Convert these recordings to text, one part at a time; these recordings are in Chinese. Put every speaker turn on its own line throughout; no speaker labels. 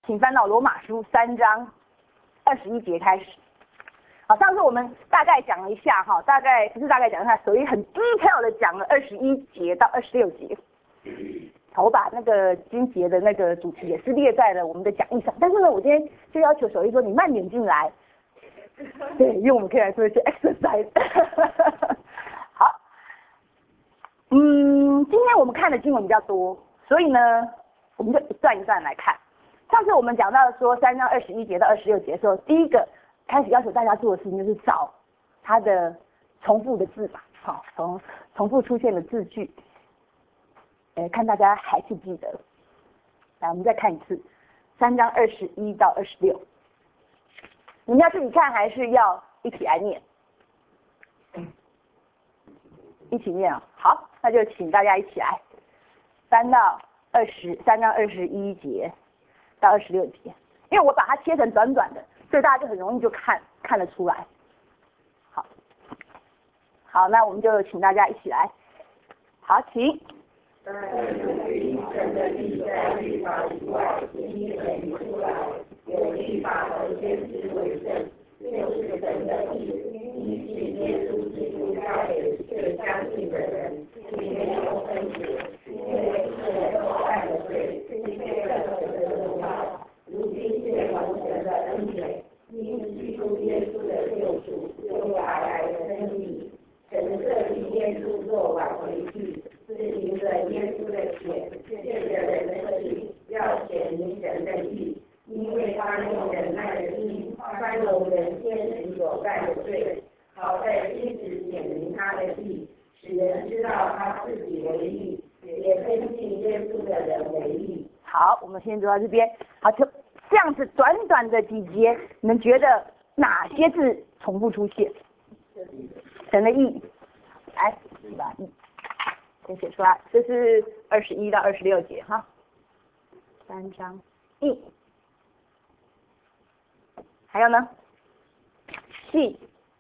请翻到罗马书3章21节开始。好，上次我们大概讲了一下哈，不是大概讲一下，属于很 detail 的讲了21节到26节。好，我把那个经节的那个主题也是列在了我们的讲义上，但是呢，我今天就要求手艺说你慢点进来，对，因为我们可以来做一些 exercise。好，今天我们看的经文比较多，所以呢，我们就一段一段来看。上次我们讲到说3章21节到26节的时候，第一个开始要求大家做的事情就是找它的重复的字嘛，好，重复出现的字句。看大家还记不记得？来，我们再看一次，3章21到26。你们要自己看还是要一起来念？一起念啊！好，那就请大家一起来。3章21节到26节，因为我把它切成短短的，所以大家就很容易就看得出来。好，那我们就请大家一起来。好，请。
神的律在律法以外，你很出来，有律法和先知为证，就是神的义，你是耶稣基督交给最相信的人，你没有分别，因为世人都犯了罪，违背了神的荣耀，如今却蒙神的恩典，因基督耶稣的救赎，有法来的真理，神设立耶稣做挽回祭。是凭着耶稣的血，借着人的义，要显明神的义，因为他用忍耐的义，宽容人先前所犯的罪，好在今时显明他的义，使人知道他自己为义，也跟信耶稣的人为义。
好，我们先读到这边。好，就这样子短短的几节，你们觉得哪些字重复出现？神的义，来，把义先写出来，这是21到26节哈，3章义，还有呢，信，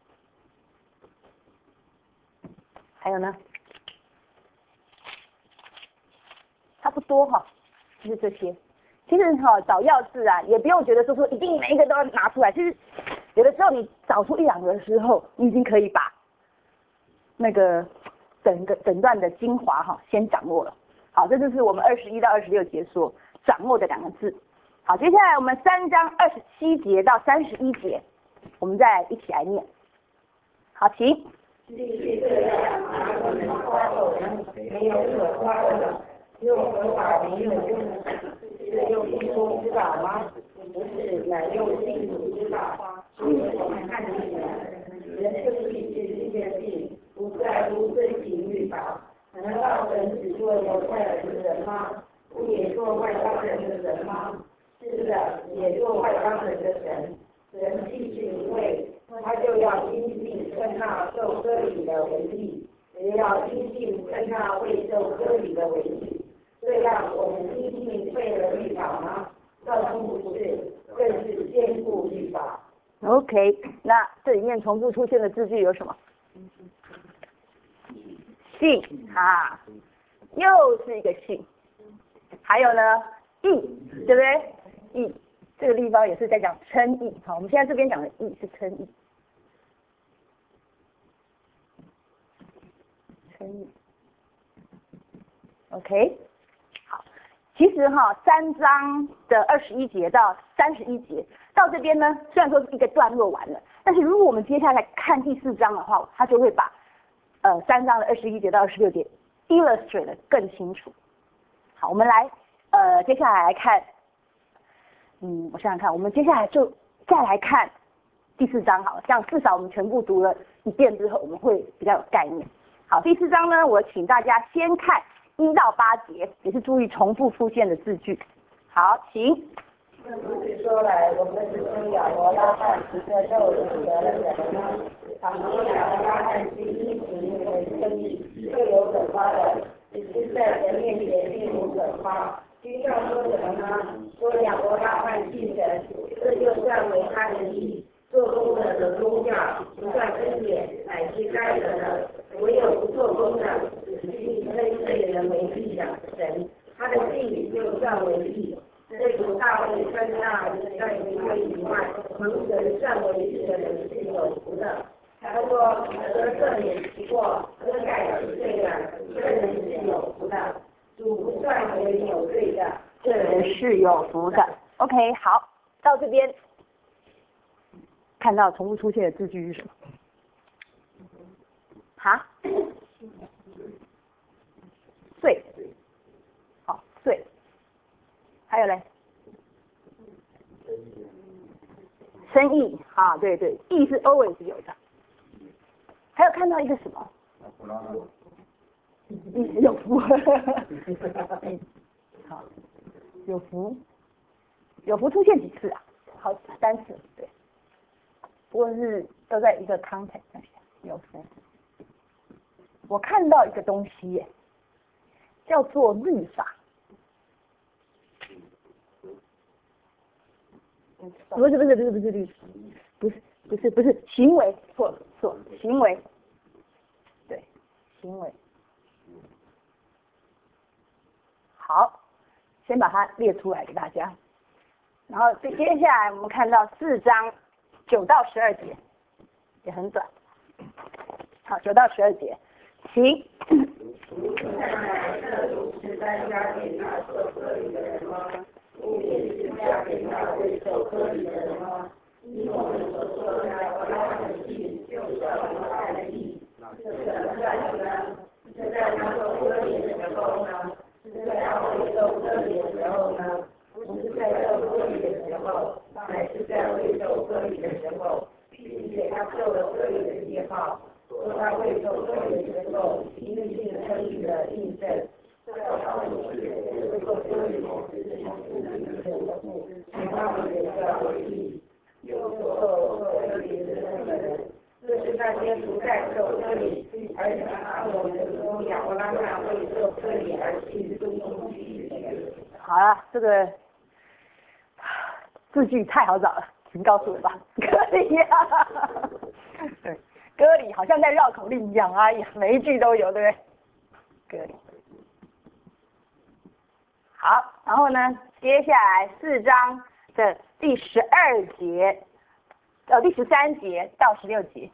还有呢，差不多哈，就是这些。其实哈，找要字啊，也不用觉得说一定每一个都要拿出来，其实有的时候你找出1、2个的时候，你已经可以把那个整段的精华哈，先掌握了。好，这就是我们21到26节所掌握的2个字。好，接下来我们3章27节到31节，我们再一起来念。好，请。
必这样，拿你们夸口人，没有可夸的，用合法没有用，是用基督之道吗？不是，乃用信主之道。所以我们看见人就必须这件事。不在乎遵行律法，难道神只做犹太人的人吗？不也做外邦人的人吗？是的，也做外邦人的神。人既是一位，他就要因信称那受割礼的为义，也要因信称那未受割礼的为义。这样，我们因信废了律法吗？倒不是，更是坚固律法。
OK， 那这里面重复出现的字句有什么？信啊，又是一个信，还有呢，义，对不对？义这个地方也是在讲称义。好，我们现在这边讲的义是称义，称义。OK， 好，其实哈，3章的21节到31节到这边呢，虽然说是一个段落完了，但是如果我们接下来看第4章的话，它就会把3章的21节到26节 illustrate 的更清楚。好，我们来接下来来看，我想想看，我们接下来就再来看第4章好了，这样至少我们全部读了一遍之后，我们会比较有概念。好，第4章呢，我请大家先看1到8节，也是注意重复出现的字句。好，请。
如此说来，我们只是亚伯拉罕是个肉体的人吗？倘若亚伯拉罕是因行为称义，就有可夸的，只是在神面前并无可夸。经上说什么呢？说亚伯拉罕信神，这就算为他的义。做工的得工价，不算恩典，乃是该得的。唯有不做工的，只信称罪人为义的神，他的信就算为义。这主大卫称盲人善为智的人是有福的。他说：得赦免其过，遮盖其罪的，这人是有福的。主不算为有罪的，
这人是有福的。OK， 好，到这边看到重复出现的字句是什么？哈？罪。好，罪。还有嘞？生意啊，对对，义是 always 有的。还有看到一个什么？有福。好，有福，有福出现几次啊？好，3次，对。不过是都在一个 context 下，有福。我看到一个东西耶，叫做律法。不是律法，不是行为，错行为，对行为。好，先把它列出来给大家。然后接下来我们看到4章9到12节，也很短。好，9到12节，行。
不也是嫁给那位受割礼的人吗？依我们所说的亚伯拉罕的信，就算我爱的义，这怎算呢？是在他受割礼的时候呢？是在他未受割礼的时候呢？不是在受割礼的时候，乃是在未受割礼的时候，并且他受了割礼的记号，说他未受割礼的时候，因信称义的印证。在他们是未受割礼的时候，他们也要回忆，又受割礼的那个人，这是那些不再受割礼，而且他们的中亚伯拉罕未受割礼而信中基督的人。
好了，这个字句太好找了，请告诉我吧。割礼啊，对，割礼好像在绕口令一样啊，每一句都有，对不对？割礼。好，然后呢，接下来4章的第12节，第13节到16节。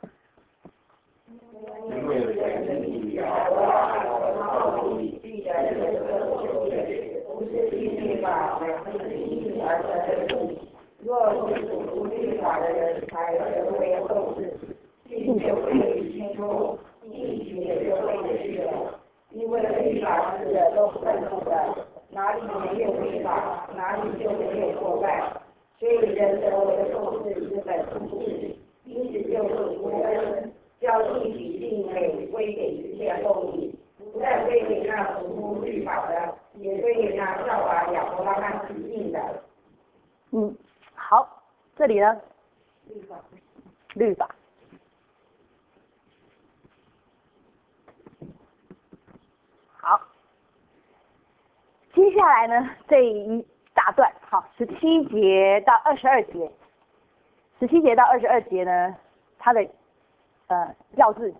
因为人的义亚伯拉罕靠义必然得救赎，不是因律法，乃是因信而得的义。若是属乎律法的人才成为后嗣，信就会清除，义也就会去了。因为律法使的都愤怒的，哪里没有律法，哪里就没有过败。所以人得为后嗣之本不是，因此就是无恩，叫义比信美归给一切后裔，不但归给那属乎律法的，也归给那效法亚伯拉罕之信的。
好，这里呢，律法。好，接下来呢这一大段，好，17节到22节，17节到22节呢，它的要字，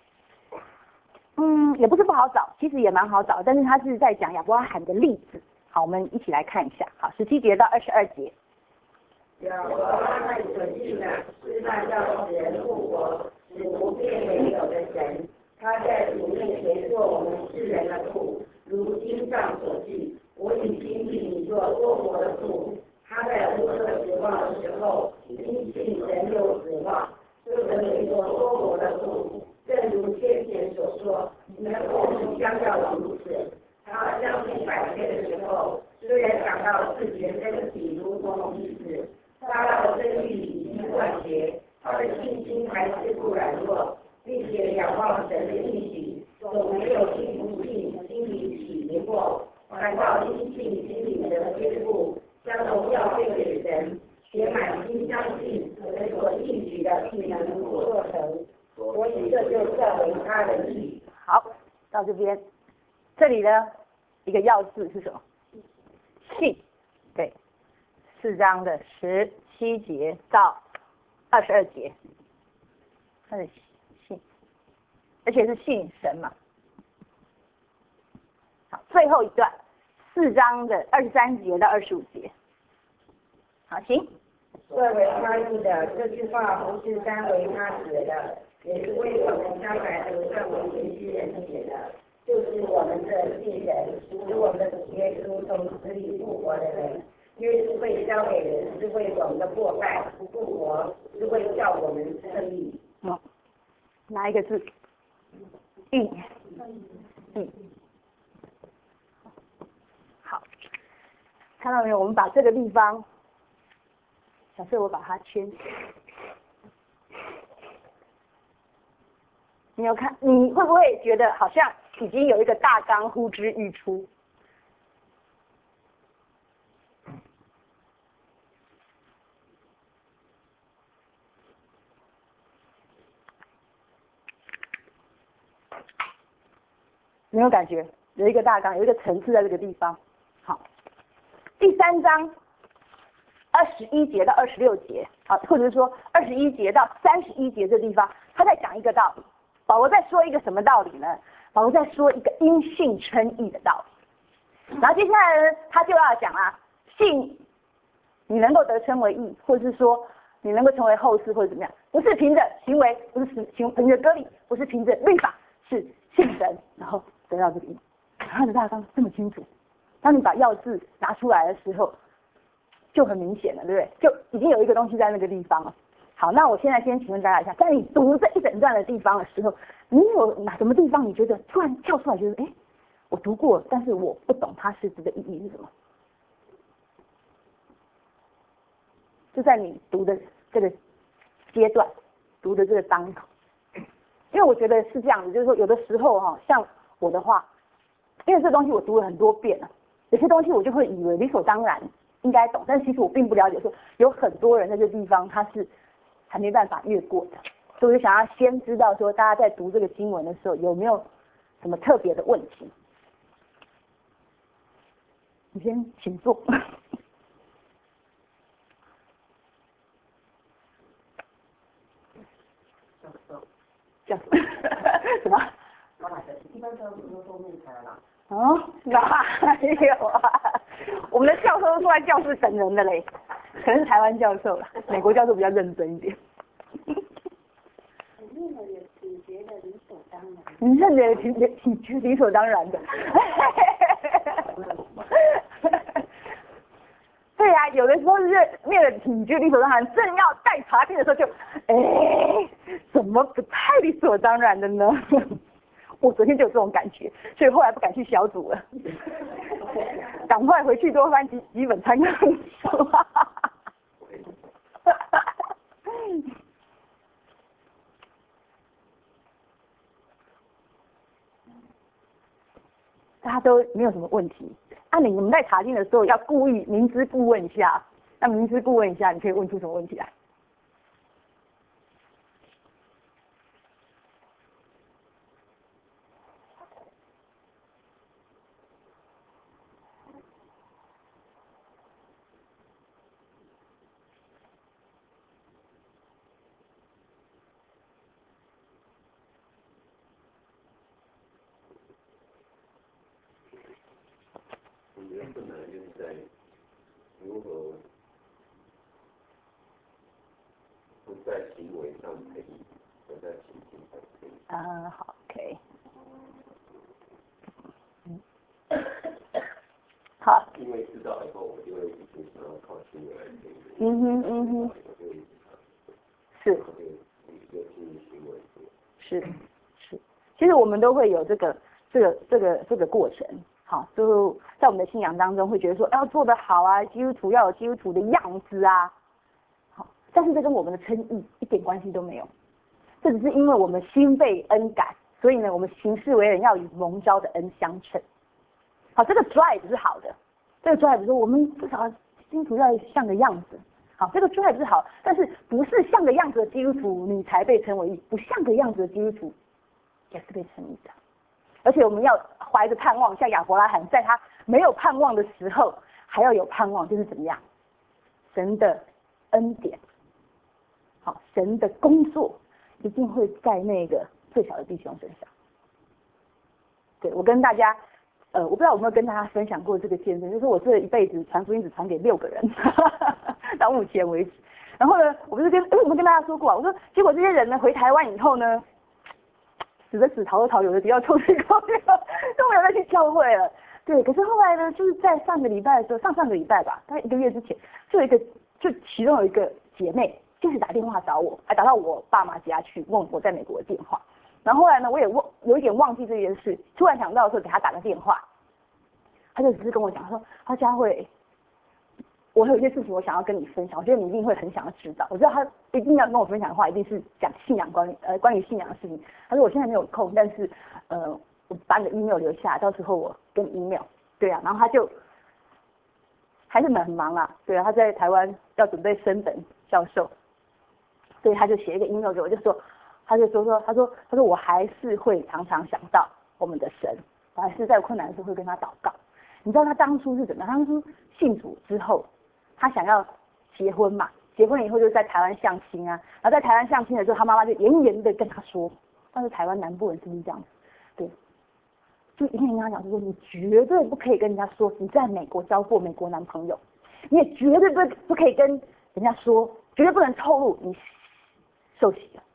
也不是不好找，其实也蛮好找，但是它是在讲亚伯拉罕的例子。好，我们一起来看一下。好，17节到22节。
亚伯拉罕所信的是那叫使人复活、使不变为有的神。他在主面前做我们世人的父，如经上所记：我已经立你做多国的父。他在无可指望的时候，因信神有指望，就成为做多国的父。正如先前所说，你们后裔将要如此。他将近100岁的时候，虽然想到自己的身体如同已死，撒拉的生育已经断绝，他的信心还是不软弱，并且仰望神的应许，总没有因不信心里起疑惑，反倒因信心里的坚固，将荣耀归给神，且满心相信神所应许的必能做成，所以这就算为他的义。
好，到这边，这里呢一个要字是什么？信，对，4章的17节到22节，他的信，而且是信神嘛。好，最后一段4章的23节到25节。好，行。
作为他译的这句话不是单为他写的，也是为我们将来得胜为信息人写的，就是我们的信人，使我们的主耶稣从死里复活的人。因为是会交给人，是为我们的过犯；复活是为叫我们称义。
哪一个字？义。好，看到没有？我们把这个地方，假设我把它圈起来，你有看？你会不会觉得好像已经有一个大纲呼之欲出？没有感觉？有一个大纲，有一个层次在这个地方。好，第3章21节到26节，好，或者是说21节到31节这地方，他在讲一个道理。保罗在说一个什么道理呢？保罗在说一个因信称义的道理。然后接下来呢，他就要讲信你能够得称为义，或者是说你能够成为后世或者怎么样，不是凭着行为，不是凭着割礼，不是凭着律法，是信神，然后得到这个义。他的大纲这么清楚，当你把要字拿出来的时候，就很明显了，对不对？就已经有一个东西在那个地方了。好，那我现在先请问大家一下，在你读这一整段的地方的时候，你有哪什么地方你觉得突然跳出来，觉得我读过，但是我不懂它实质的意义是什么？就在你读的这个阶段，读的这个当口，因为我觉得是这样子，就是说有的时候像我的话，因为这东西我读了很多遍了，有些东西我就会以为理所当然应该懂，但其实我并不了解，说有很多人在这地方他是还没办法越过的，所以我就想要先知道说大家在读这个经文的时候有没有什么特别的问题。你先请坐。叫什么？
一般教授都说面才啦。
哪有啊？我们的教授都坐在教室等人的嘞，可能是台湾教授啦，美国教授比较认真一点。
我认为也挺觉得理所当然。
你认为挺理所当然的。对呀，有的时候是念了挺觉得理所当然，正要带查经的时候就，怎么不太理所当然的呢？我昨天就有这种感觉，所以后来不敢去小组了，赶快回去多翻几本参考书。大家都没有什么问题。你们在查经的时候要故意明知故问一下，那明知故问一下，你可以问出什么问题来？
比较困难的就是在如何不在行为上可以，而在情境上可以。
好 ，OK。好。
因为知道以后，我就会一直想要靠行为来证明。
是。
一个经营行为。
是。其实我们都会有这个过程。好，就在我们的信仰当中会觉得说要做得好啊，基督徒要有基督徒的样子啊，好，但是这跟我们的称义一点关系都没有，这只是因为我们心被恩感，所以呢，我们行事为人要与蒙召的恩相称。好，这个 drive 是好的，这个 drive 说我们至少基督徒要像个样子，好，这个 drive 是好，但是不是像个样子的基督徒你才被称为义，不像个样子的基督徒也是被称义的。而且我们要怀着盼望，像亚伯拉罕在他没有盼望的时候还要有盼望，就是怎么样？神的恩典，好，神的工作一定会在那个最小的弟兄身上。对，我跟大家我不知道有没有跟大家分享过这个见证，就是我这一辈子传福音只传给6个人到目前为止， 然后呢，我们跟大家说过啊，我说结果这些人呢回台湾以后呢，死的死，逃的逃，有的比较臭水沟都没有再去教会了。对，可是后来呢，就是在上个礼拜的时候，上个礼拜吧，大概1个月之前，就其中有一个姐妹，就是打电话找我，还打到我爸妈家去问我在美国的电话。然后后来呢，我也有一点忘记这件事，突然想到的时候给他打个电话，他就只是跟我讲说，他佳慧，我有一些事情我想要跟你分享，我觉得你一定会很想要知道。我知道他一定要跟我分享的话，一定是讲信仰关于信仰的事情。他说我现在没有空，但是我把你的 email 留下，到时候我跟你 email。对啊，然后他就还是很忙啊，对啊，他在台湾要准备升本教授，所以他就写一个 email 给我，他说我还是会常常想到我们的神，我还是在困难的时候会跟他祷告。你知道他当初是怎么样？当初信主之后，他想要结婚嘛，结婚以后就在台湾相亲啊，然后在台湾相亲的时候，他妈妈就严严的跟他说，但是台湾南部人是不是这样子？对，就一定跟他讲说，你绝对不可以跟人家说你在美国交过美国男朋友，你也绝对不可以跟人家说，绝对不能透露你受洗了。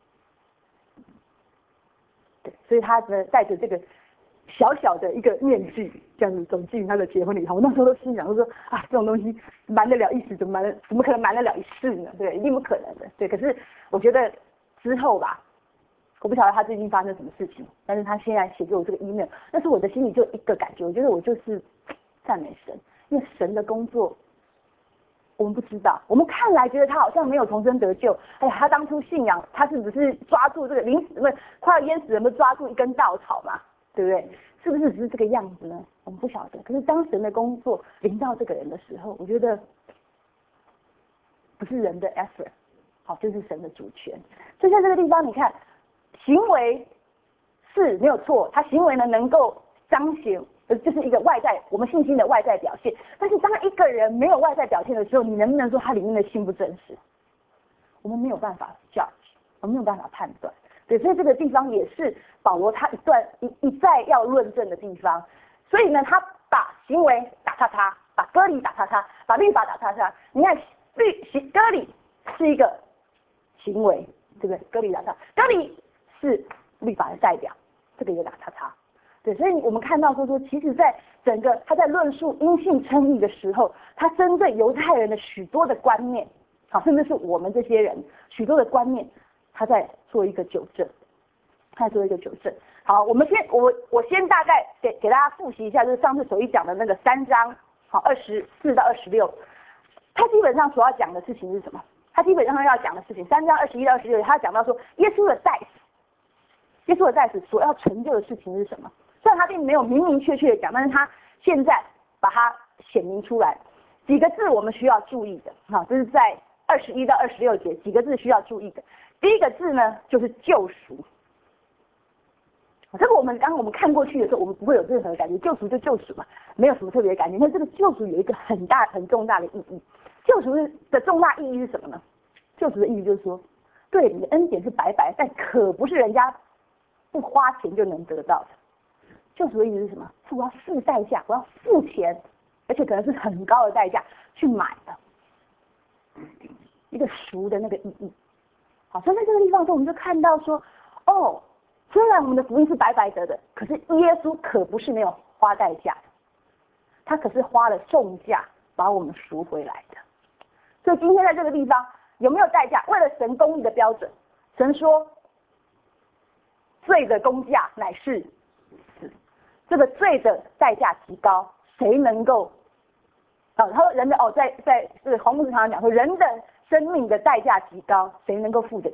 对，所以他呢带着这个小小的一个面具，这样子走进他的结婚礼堂。我那时候都心想，我说啊，这种东西瞒得了一时，怎么可能瞒得了一世呢？对，一定不可能的。对，可是我觉得之后吧，我不晓得他最近发生什么事情，但是他现在写给我这个 email， 但是我的心里就一个感觉，我觉得我就是赞美神，因为神的工作我们不知道，我们看来觉得他好像没有重生得救，哎呀，他当初信仰，他是不是抓住这个临死快要淹死人，不抓住一根稻草嘛，对不对？是不是只是这个样子呢？我们不晓得。可是当神的工作临到这个人的时候，我觉得不是人的 effort， 好，就是神的主权。所以在这个地方，你看，行为是没有错，他行为呢能够彰显。就是一个外在我们信心的外在表现，但是当一个人没有外在表现的时候，你能不能说他里面的心不真实？我们没有办法 judge， 我们没有办法判断。对，所以这个地方也是保罗他一再要论证的地方。所以呢，他把行为打叉叉，把割礼打叉叉，把律法打叉叉。你看割礼是一个行为，对不对？割礼打叉，割礼是律法的代表，这个也打叉叉。对，所以我们看到说，其实在整个他在论述因信称义的时候，他针对犹太人的许多的观念，好，甚至是我们这些人许多的观念，他在做一个纠正，好，我先大概给大家复习一下，就是上次所讲的那个3章，好，24到26，他基本上所要讲的事情是什么？他基本上要讲的事情，3章21到26，他讲到说耶稣的在死所要成就的事情是什么？虽然他并没有明明确确的讲，但是他现在把它显明出来。几个字我们需要注意的，好，这是在21到26节，几个字需要注意的。第一个字呢，就是救赎。这个我们看过去的时候，我们不会有任何的感觉，救赎就救赎嘛，没有什么特别的感觉。但这个救赎有一个很重大的意义。救赎的重大意义是什么呢？救赎的意义就是说，对，你的恩典是白白，但可不是人家不花钱就能得到的。救赎的意思是什么？是我要付代价，我要付钱，而且可能是很高的代价去买的一个赎的那个意义。好，所以在这个地方我们就看到说，哦，虽然我们的福音是白白得的，可是耶稣可不是没有花代价的，他可是花了重价把我们赎回来的。所以今天在这个地方有没有代价？为了神公义的标准，神说罪的公价乃是死，这个罪的代价极高，谁能够他说人的在这个黄牧师常常讲说，人的生命的代价极高，谁能够付得起？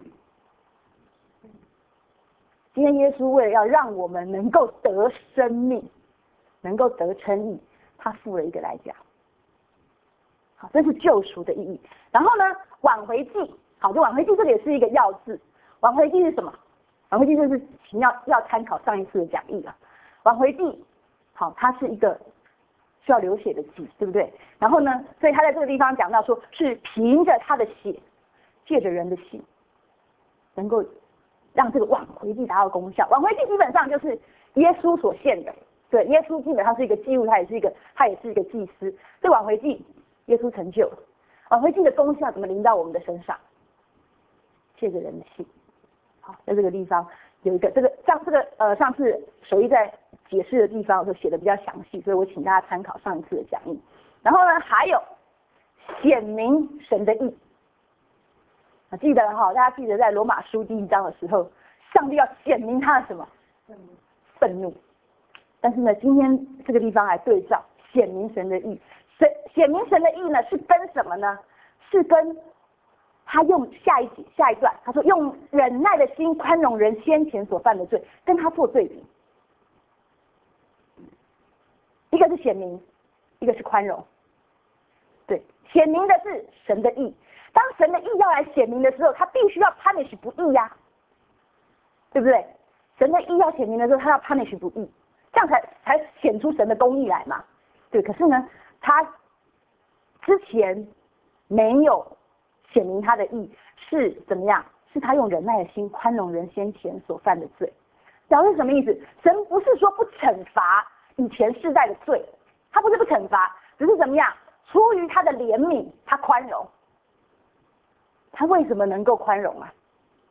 今天耶稣为了要让我们能够得生命，能够得称义，他付了一个代价。好，这是救赎的意义。然后呢，挽回祭，好，这挽回祭这里也是一个要字。挽回祭是什么？挽回祭就是请要参考上一次的讲义了。挽回祭，好，它是一个需要流血的祭，对不对？然后呢，所以他在这个地方讲到说，是凭着他的血，借着人的信，能够让这个挽回祭达到功效。挽回祭基本上就是耶稣所献的，对，耶稣基本上是一个祭物，他也是一个祭司。这挽回祭，耶稣成就了。 挽回祭的功效怎么临到我们的身上？借着人的信。好，在这个地方有一个上次守义在解释的地方就写的比较详细，所以我请大家参考上一次的讲义。然后呢，还有显明神的义。记得哈，大家记得在罗马书第1章的时候，上帝要显明他的什么？愤怒。但是呢，今天这个地方来对照显明神的义。显明神的义呢，是跟什么呢？是跟他用下一段，他说用忍耐的心宽容人先前所犯的罪，跟他做对比。一个是显明，一个是宽容。对，显明的是神的义。当神的义要来显明的时候，他必须要 punish 不义呀，对不对？神的义要显明的时候，他要 punish 不义，这样才显出神的公义来嘛。对，可是呢，他之前没有显明他的义，是怎么样？是他用忍耐的心宽容人先前所犯的罪。表示什么意思？神不是说不惩罚以前世代的罪，他不是不惩罚，只是怎么样？出于他的怜悯，他宽容。他为什么能够宽容啊？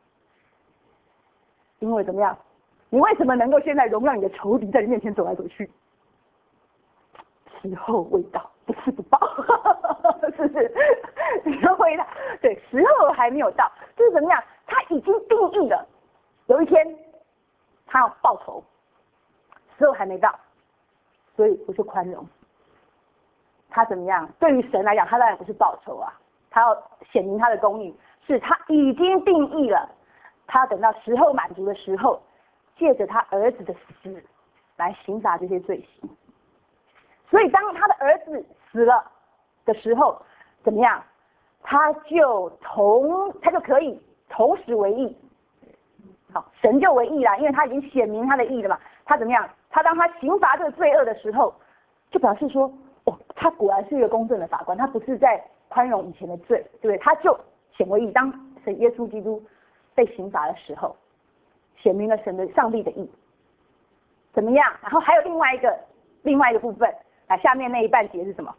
因为怎么样？你为什么能够现在容让你的仇敌在你面前走来走去？时候未到，不是不报，是不是？时候未到，对，时候还没有到，就是怎么样？他已经定义了，有一天他要报仇，时候还没到，所以我就宽容。他怎么样？对于神来讲，他当然不是报仇啊。他要显明他的公义，是他已经定义了，他等到时候满足的时候，借着他儿子的死来刑罚这些罪行。所以当他的儿子死了的时候，怎么样？他就可以同时为义。好，神就为义啦，因为他已经显明他的义了嘛。他怎么样？他当他刑罚这个罪恶的时候，就表示说，他果然是一个公正的法官，他不是在宽容以前的罪，对不对？他就显为义。当神耶稣基督被刑罚的时候，显明了上帝的义，怎么样？然后还有另外一个部分，下面那一半节是什么？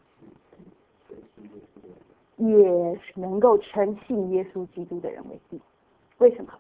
也能够称信耶稣基督的人为义。为什么？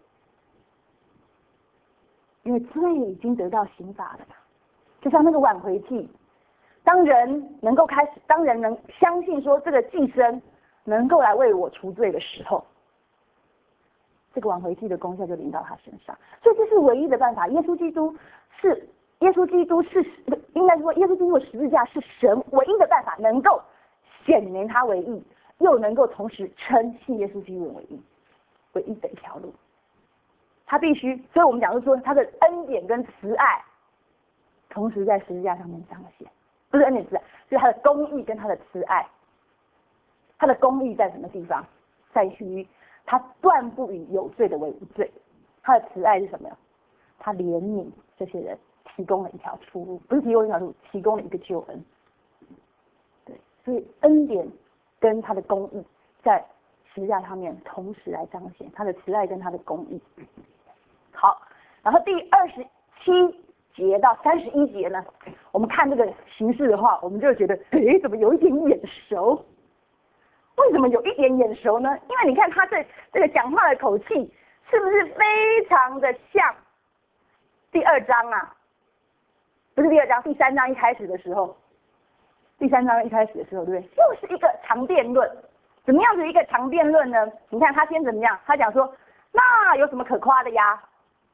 因为罪已经得到刑罚了嘛。就像那个挽回祭，当人能相信说这个祭牲能够来为我除罪的时候，这个挽回祭的功效就临到他身上。所以这是唯一的办法。耶稣基督是应该说耶稣基督的十字架是神唯一的办法，能够显明他为义，又能够同时称信耶稣基督为义，唯一的一条路。他必须，所以我们讲说他的恩典跟慈爱同时在十字架上面彰显，不是恩典慈爱，就是他的公义跟他的慈爱。他的公义在什么地方？在于他断不以有罪的为无罪。他的慈爱是什么呀？他怜悯这些人，提供了一条出路，不是提供一条路，提供了一个救恩。对，所以恩典跟他的公义在十字架上面同时来彰显他的慈爱跟他的公义。好，然后第27节到31节呢，我们看这个形式的话，我们就觉得，怎么有一点眼熟？为什么有一点眼熟呢？因为你看他这个讲话的口气，是不是非常的像第2章啊？不是第2章，第3章一开始的时候，对不对？又是一个长辩论。怎么样子一个长辩论呢？你看他先怎么样？他讲说，那有什么可夸的呀？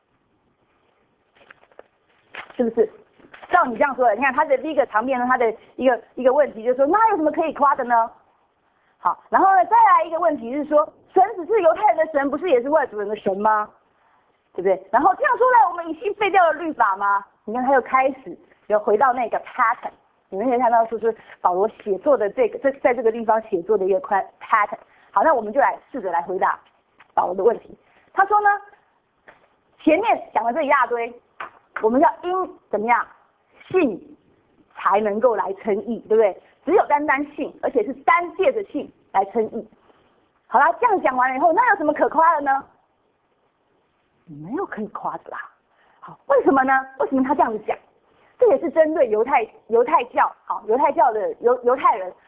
是不是？照你这样说的，你看他的第一个长辩论，他的一个问题就是说，那有什么可以夸的呢？好，然后呢，再来一个问题是说，神只是犹太人的神，不是也是外族人的神吗？对不对？然后这样说来，我们已经废掉了律法吗？你看他又开始又回到那个 pattern， 你们可以看到说是保罗写作的在这个地方写作的一个 pattern。好，那我们就来试着来回答保罗的问题。他说呢，前面讲了这一大堆，我们要因怎么样信才能够来称义，对不对？只有单信，而且是单借着信来称义。好了，这样讲完了以后，那有什么可夸的呢？没有可以夸的啦。好，为什么呢？为什么他这样子讲？这也是针对犹太教，好，犹太教的犹太人，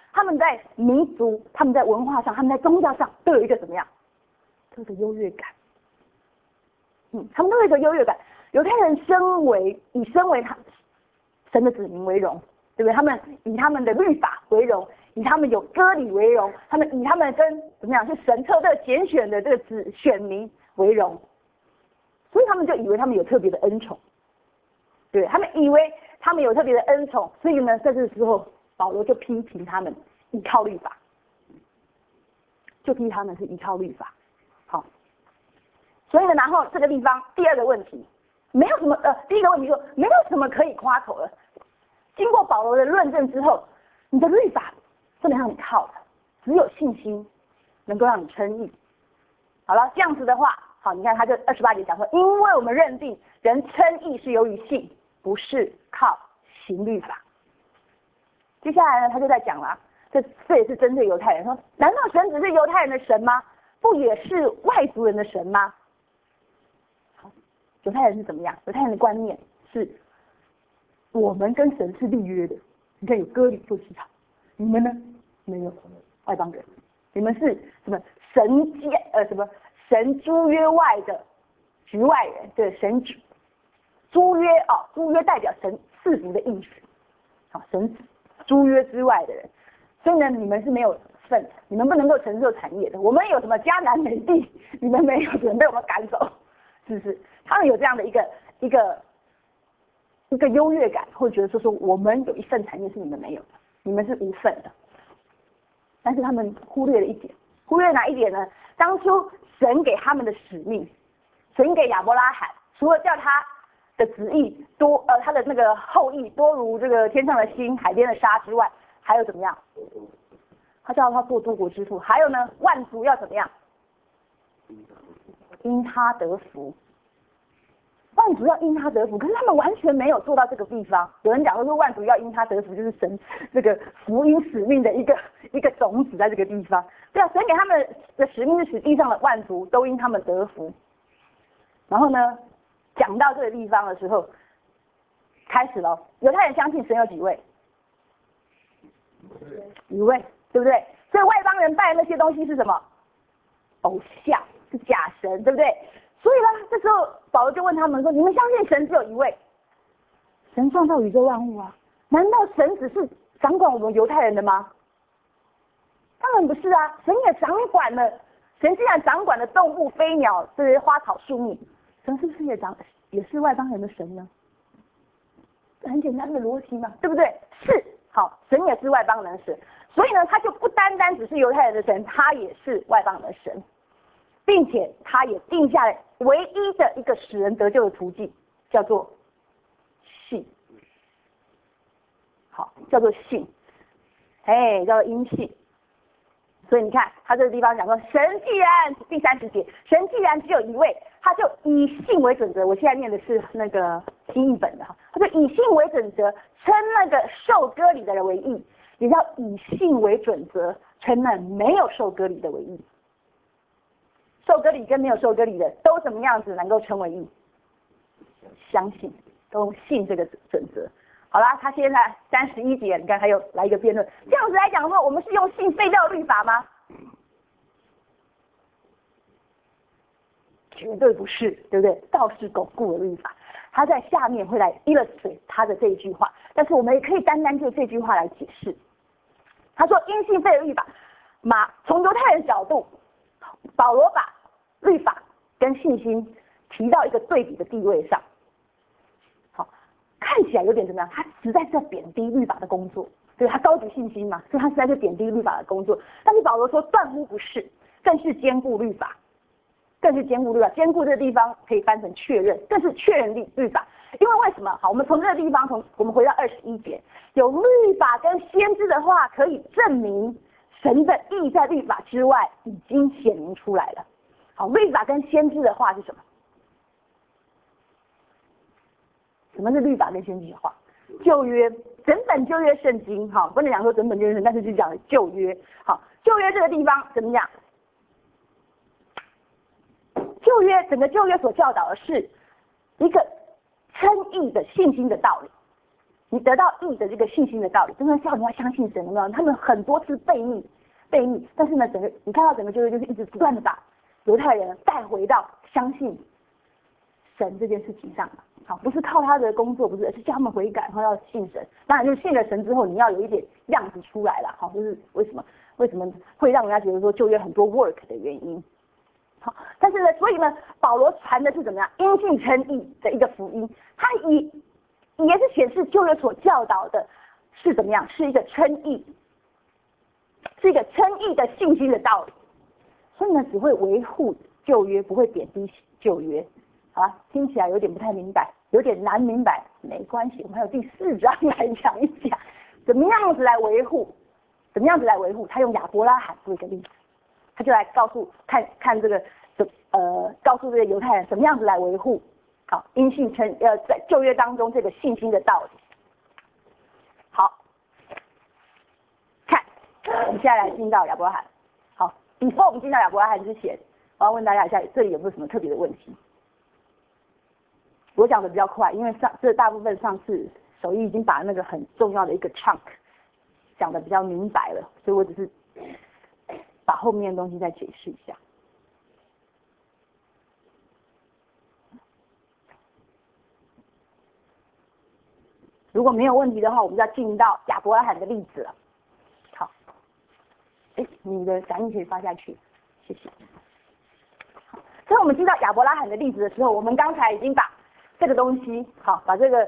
他们在民族、他们在文化上、他们在宗教上都有一个怎么样？都有一个优越感。他们都有一个优越感。犹太人以身为他神的子民为荣，对不对？他们以他们的律法为荣，以他们有割礼为荣，他们以他们跟怎么样是神特别拣选的这个选民为荣，所以他们就以为他们有特别的恩宠，对，他们以为他们有特别的恩宠，所以呢，在这个时候保罗就批评他们依靠律法，就批评他们是依靠律法。好，所以呢，然后这个地方第二个问题，没有什么第一个问题说没有什么可以夸口了。经过保罗的论证之后，你的律法不能让你靠的，只有信心能够让你称义。好了，这样子的话，好，你看他就28节讲说，因为我们认定人称义是由于信，不是靠行律法。接下来呢，他就在讲了，这也是针对犹太人说，难道神只是犹太人的神吗？不也是外族人的神吗？好，犹太人是怎么样？犹太人的观念是，我们跟神是立约的，你看有割礼做契条，你们呢没有，外邦人，你们是什么神诸约外的局外人，对，神诸约诸约代表神赐福的应许，好，神诸约之外的人，所以呢，你们是没有份的，你们不能够承受产业的。我们有什么迦南美地，你们没有，只能被我们赶走，是不是？他们有这样的一个优越感，会觉得说我们有一份产业是你们没有的，你们是无份的。但是他们忽略了一点，忽略哪一点呢？当初神给他们的使命，神给亚伯拉罕，除了叫他的子裔多他的那个后裔多如这个天上的星、海边的沙之外，还有怎么样？他叫他做多国之父，还有呢，万族要怎么样？因他得福。万族要因他得福，可是他们完全没有做到这个地方。有人讲说万族要因他得福，就是神这个福音使命的一个种子在这个地方。对啊，神给他们的使命是使地上的万族都因他们得福。然后呢，讲到这个地方的时候，开始了。犹太人相信神有几位？一位，对不对？所以外邦人拜的那些东西是什么？偶像，是假神，对不对？所以呢，这时候保罗就问他们说：“你们相信神只有一位？神创造宇宙万物啊，难道神只是掌管我们犹太人的吗？当然不是啊，神也掌管了。神既然掌管了动物、飞鸟这些花草树木，神是不是也是外邦人的神呢？很简单的逻辑嘛，对不对？是，好，神也是外邦人的神，所以呢，他就不单单只是犹太人的神，他也是外邦人的神。”并且他也定下了唯一的一个使人得救的途径，叫做信。好，叫做信，叫做因信。所以你看，他这个地方讲说，神既然第30节，神既然只有一位，他就以信为准则。我现在念的是那个新译本的，他就以信为准则，称那个受割礼的人为义，也要以信为准则，称那没有受割礼的为义。受割礼跟没有受割礼的都怎么样子能够称为义？相信，都信这个准则。好啦，他现在31节，你看他又来一个辩论。这样子来讲说，我们是用信废掉律法吗？绝对不是，对不对？倒是巩固了律法。他在下面会来 illustrate 他的这一句话，但是我们也可以单单就这句话来解释。他说因信废了律法，从犹太人角度，保罗把律法跟信心提到一个对比的地位上，好，看起来有点怎么样？他实在是在贬低律法的工作，对，他高举信心嘛，所以他实在是贬低律法的工作。但是保罗说断乎不是，更是坚固律法，更是坚固律法。坚固这个地方可以翻成确认，更是确认律法。因为什么？好，我们从这个地方，我们回到21节，有律法跟先知的话，可以证明神的意在律法之外已经显明出来了。好，律法跟先知的话是什么？什么是律法跟先知的话？旧约，整本旧约圣经，好，不能讲说整本旧约圣经，但是就讲旧约。好，旧约这个地方怎么样？旧约，整个旧约所教导的是一个称义的信心的道理。 你得到义的这个信心的道理，真的叫你要相信神，有没有？他们很多次悖逆，但是呢，你看到整个旧约就是一直不断的把犹太人带回到相信神这件事情上。好，不是靠他的工作，不是，而是叫他们悔改，然后要信神。当然，就是信了神之后，你要有一点样子出来了。好，就是为什么会让人家觉得说旧约很多 work 的原因。好，但是呢，所以呢，保罗传的是怎么样？因信称义的一个福音，他也是显示旧约所教导的是怎么样？是一个称义，是一个称义的信心的道理。所以呢，只会维护旧约，不会贬低旧约。好啊，听起来有点不太明白，有点难明白，没关系，我们还有第4章来讲一讲，怎么样子来维护？他用亚伯拉罕做一个例子，他就来告诉看这个告诉这个犹太人怎么样子来维护好因信称在旧约当中这个信心的道理。好，看我们现在来进到亚伯拉罕。好，before我们进到亚伯拉罕之前，我要问大家一下，这里有没有什么特别的问题？我讲的比较快，因为这大部分上次手艺已经把那个很重要的一个 chunk 讲的比较明白了，所以我只是把后面的东西再解释一下。如果没有问题的话，我们就要进到亚伯拉罕的例子了。好，你的感应可以发下去，谢谢。好，所以我们进到亚伯拉罕的例子的时候，我们刚才已经把这个东西，好，把这个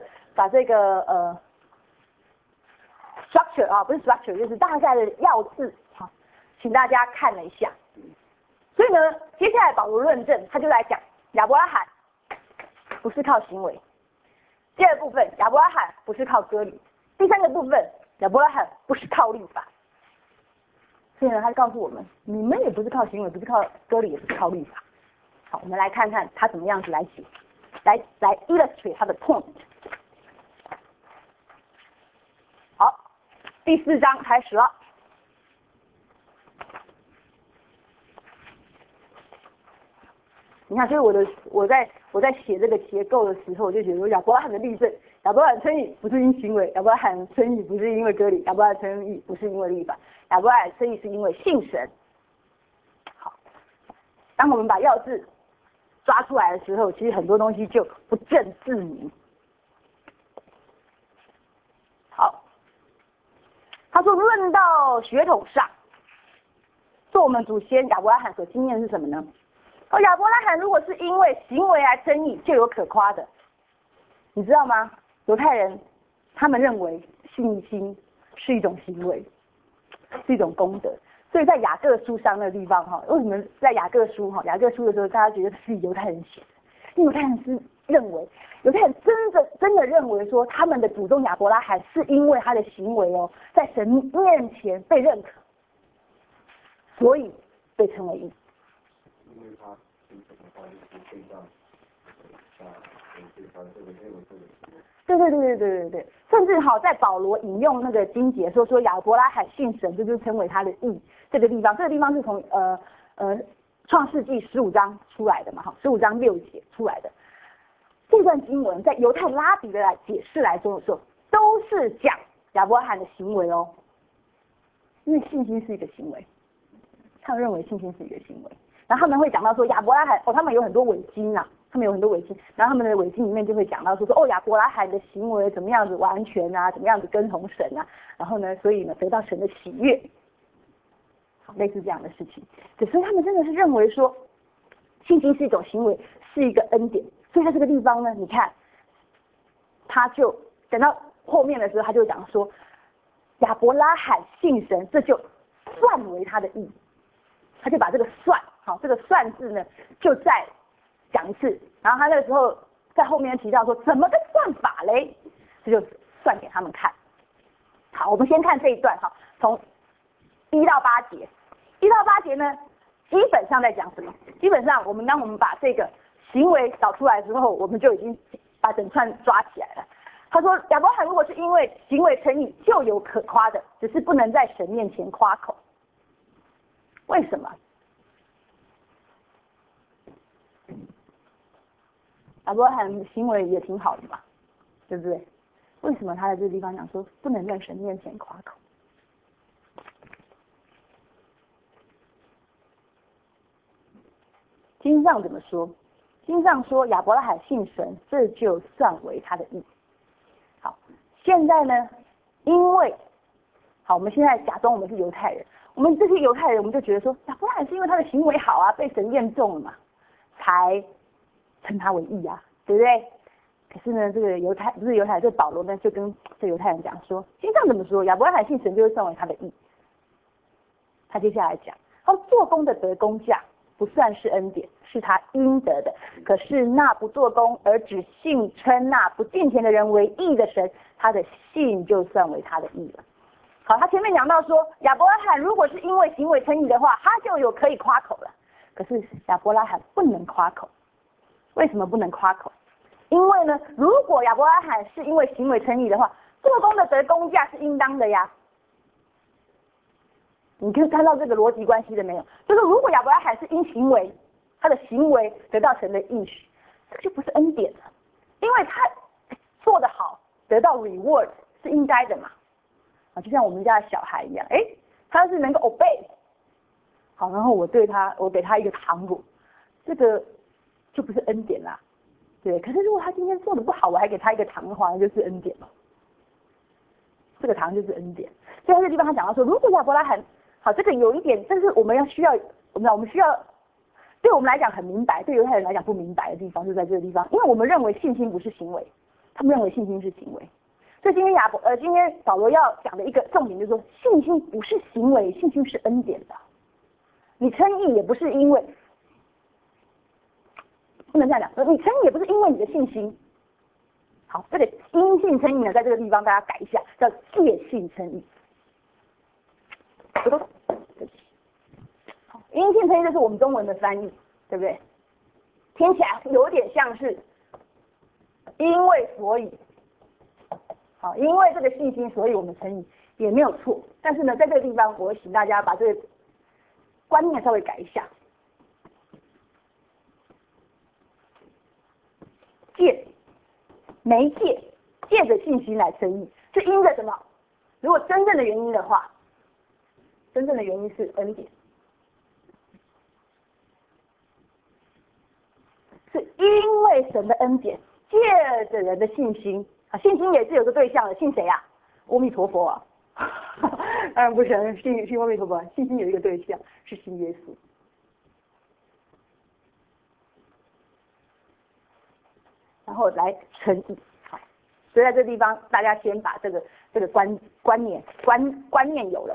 structure 啊，不是 structure， 就是大概的要字，好，请大家看了一下。所以呢，接下来保罗论证，他就来讲亚伯拉罕不是靠行为。第二部分，亚伯拉罕不是靠割礼。第三个部分，亚伯拉罕不是靠律法。所以呢，他告诉我们，你们也不是靠行为，不是靠割礼，也不是靠律法。好，我们来看看他怎么样子来写，来 illustrate 他的 point。好，第4章开始了。你看，所以我在写这个结构的时候，我就觉得亚伯拉罕的例证，亚伯拉罕称义不是因行为，亚伯拉罕称义不是因为割礼，亚伯拉罕称义不是因为律法，亚伯拉罕称义是因为信神。好，当我们把要字抓出来的时候，其实很多东西就不证自明。好，他说论到血统上，做我们祖先亚伯拉罕所经验是什么呢？亚伯拉罕如果是因为行为来称义，就有可夸的，你知道吗？犹太人他们认为信心是一种行为，是一种功德，所以在雅各书上那个地方为什么在雅各书的时候，大家觉得是犹太人写的？因为犹太人是认为，犹太人真的认为说，他们的祖宗亚伯拉罕是因为他的行为在神面前被认可，所以被称为义。
因为他
对，甚至在保罗引用那个经节说亚伯拉罕信神，这就称为他的义。这个地方是从创世纪15章出来的嘛，15章6节出来的。这段经文在犹太拉比的解释来说的时候，都是讲亚伯拉罕的行为因为信心是一个行为，他们认为信心是一个行为。然后他们会讲到说亚伯拉罕他们有很多伪经啊，然后他们的伪经里面就会讲到说亚伯拉罕的行为怎么样子完全啊，怎么样子跟从神啊，然后呢，所以呢得到神的喜悦，类似这样的事情。所以他们真的是认为说信心是一种行为，是一个恩典。所以在这个地方呢，你看他就等到后面的时候，他就讲说亚伯拉罕信神，这就算为他的义。他就把这个算这个算字呢就再讲一次，然后他那个时候在后面提到说怎么个算法嘞，这就算给他们看。好，我们先看这一段从1到8节。1到8节呢基本上在讲什么？基本上当我们把这个行为找出来之后，我们就已经把整串抓起来了。他说亚伯拉罕如果是因为行为称义，就有可夸的，只是不能在神面前夸口。为什么？亚伯拉罕行为也挺好的嘛，对不对？ 为什么他在这个地方讲说不能在神面前夸口？经上怎么说？经上说亚伯拉罕信神，这就算为他的义。好，现在呢，因为好，我们现在假装我们是犹太人，我们这些犹太人，我们就觉得说亚伯拉罕是因为他的行为好啊，被神验中了嘛，才称他为义啊，对不对？可是呢，这个犹太不是犹太人，这个保罗呢就跟这犹太人讲说，经上怎么说？亚伯拉罕信神就会算为他的义。他接下来讲，他说做工的得工价不算是恩典，是他应得的。可是那不做工而只信称那不敬虔的人为义的神，他的信就算为他的义了。好，他前面讲到说，亚伯拉罕如果是因为行为称义的话，他就有可以夸口了。可是亚伯拉罕不能夸口，为什么不能夸口？因为呢，如果亚伯拉罕是因为行为称义的话，做工的得工价是应当的呀。你可以看到这个逻辑关系了没有？就是如果亚伯拉罕是因行为，他的行为得到神的应许，这个就不是恩典了，因为他做得好，得到 reward 是应该的嘛。啊，就像我们家的小孩一样，他是能够 obey， 好，然后我给他一个糖果，这个就不是恩典啦，对。可是如果他今天做的不好，我还给他一个糖的话，那就是恩典了。这个糖就是恩典。所以这个地方他讲到说，如果亚伯拉罕，好，这个有一点，但是我们需要，对我们来讲很明白，对犹太人来讲不明白的地方就在这个地方，因为我们认为信心不是行为，他们认为信心是行为。所以今天保罗要讲的一个重点就是说，信心不是行为，信心是恩典的。你称义也不是因为，不能这样讲，你称义也不是因为你的信心。好，这个因信称义呢，在这个地方大家改一下，叫借信称义。因信称义就是我们中文的翻译，对不对？听起来有点像是因为所以。好，因为这个信心，所以我们称义也没有错。但是呢，在这个地方，我请大家把这个观念稍微改一下。媒介借着信心来称义，是因着什么？如果真正的原因的话，真正的原因是恩典，是因为神的恩典，借着人的信心。信心也是有个对象的，信谁啊？阿弥陀佛啊！当然不是信阿弥陀佛，信心有一个对象是信耶稣，然后来称义。好，所以在这地方，大家先把这个观念有了。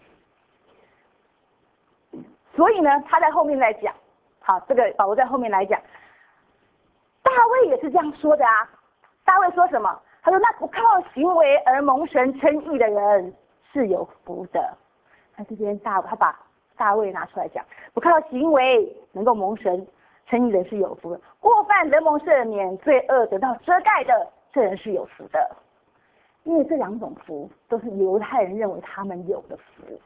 所以呢，他在后面来讲，好，这个保罗在后面来讲，大卫也是这样说的啊。大卫说什么？他说：“那不靠行为而蒙神称义的人是有福的。”他这边他把大卫拿出来讲，不靠行为能够蒙神称义的人是有福的，过犯得蒙赦免，罪恶得到遮盖的，这人是有福的。因为这两种福都是犹太人认为他们有的福，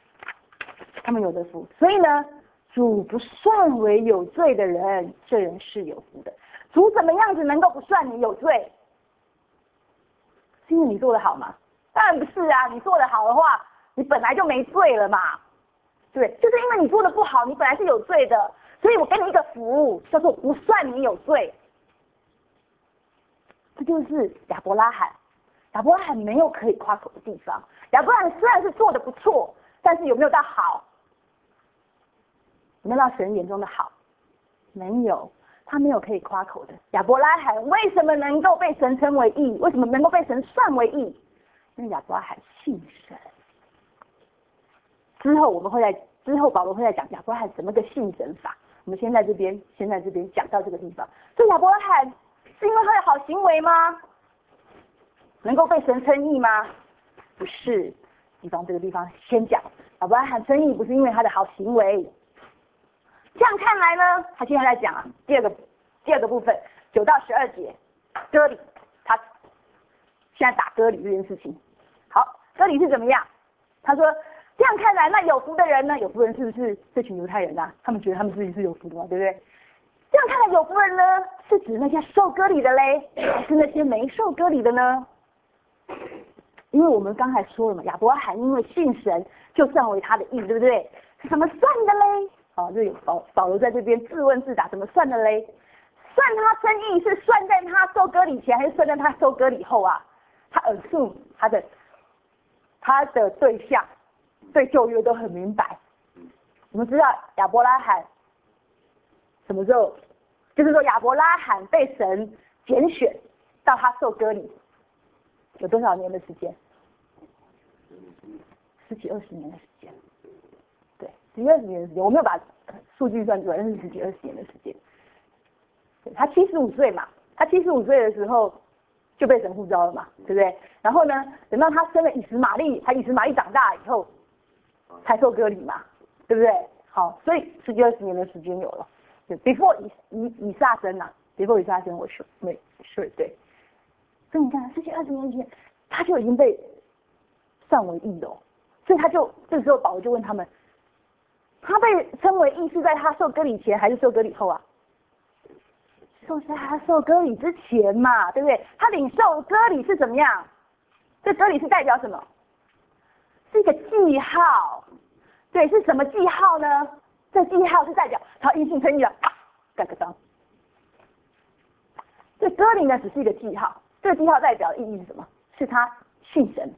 所以呢，主不算为有罪的人，这人是有福的。主怎么样子能够不算你有罪？是因为你做得好吗？当然不是啊，你做得好的话，你本来就没罪了嘛，对不对？就是因为你做得不好，你本来是有罪的，所以我给你一个福，叫做不算你有罪。这就是亚伯拉罕没有可以夸口的地方。亚伯拉罕虽然是做得不错，但是有没有到好？有没有到神眼中的好？没有。他没有可以夸口的。亚伯拉罕为什么能够被神称为义？为什么能够被神算为义？因为亚伯拉罕信神。之后保罗会再讲亚伯拉罕怎么个信神法。我们先在这边讲到这个地方。所以亚伯拉罕是因为他的好行为吗？能够被神称义吗？不是。这个地方先讲亚伯拉罕称义不是因为他的好行为。这样看来呢，他现在在讲第二个部分9到12节，割礼，他现在打割礼这件事情。好，割礼是怎么样？他说这样看来，那有福的人呢？有福人是不是这群犹太人啊？他们觉得他们自己是有福的嘛，对不对？这样看来，有福人呢，是指那些受割礼的嘞，还是那些没受割礼的呢？ 因为我们刚才说了嘛，亚伯拉罕因为信神，就算为他的义，对不对？是怎么算的嘞？这有保罗在这边自问自答，怎么算的嘞？算他称义是算在他受割礼前，还是算在他受割礼后啊？他assume他的对象对旧约都很明白。我们知道亚伯拉罕什么时候？就是说亚伯拉罕被神拣选到他受割礼，有多少年的时间？10几20年的时间。对，10几20年的时间，我没有把数据算出来，但是10几20年的时间。对，他75岁嘛，他75岁的时候就被神呼召了嘛，对不对？然后呢，等到他生了以实玛利，以实玛利长大以后才受割礼嘛，对不对？好，所以10几20年的时间有了。对 ，before 以撒生啊 ，before 以撒生，我说对。所以你看，10几20年前他就已经被算为义了，所以他就这时候保罗就问他们，他被称为义是在他受割礼前还是受割礼后啊？是在他受割礼之前嘛，对不对？他领受割礼是怎么样？这割礼是代表什么？是一个记号，对，是什么记号呢？这记号是代表他因信称义了，盖个章。这割礼呢只是一个记号，这个记号代表的意义是什么？是他信神。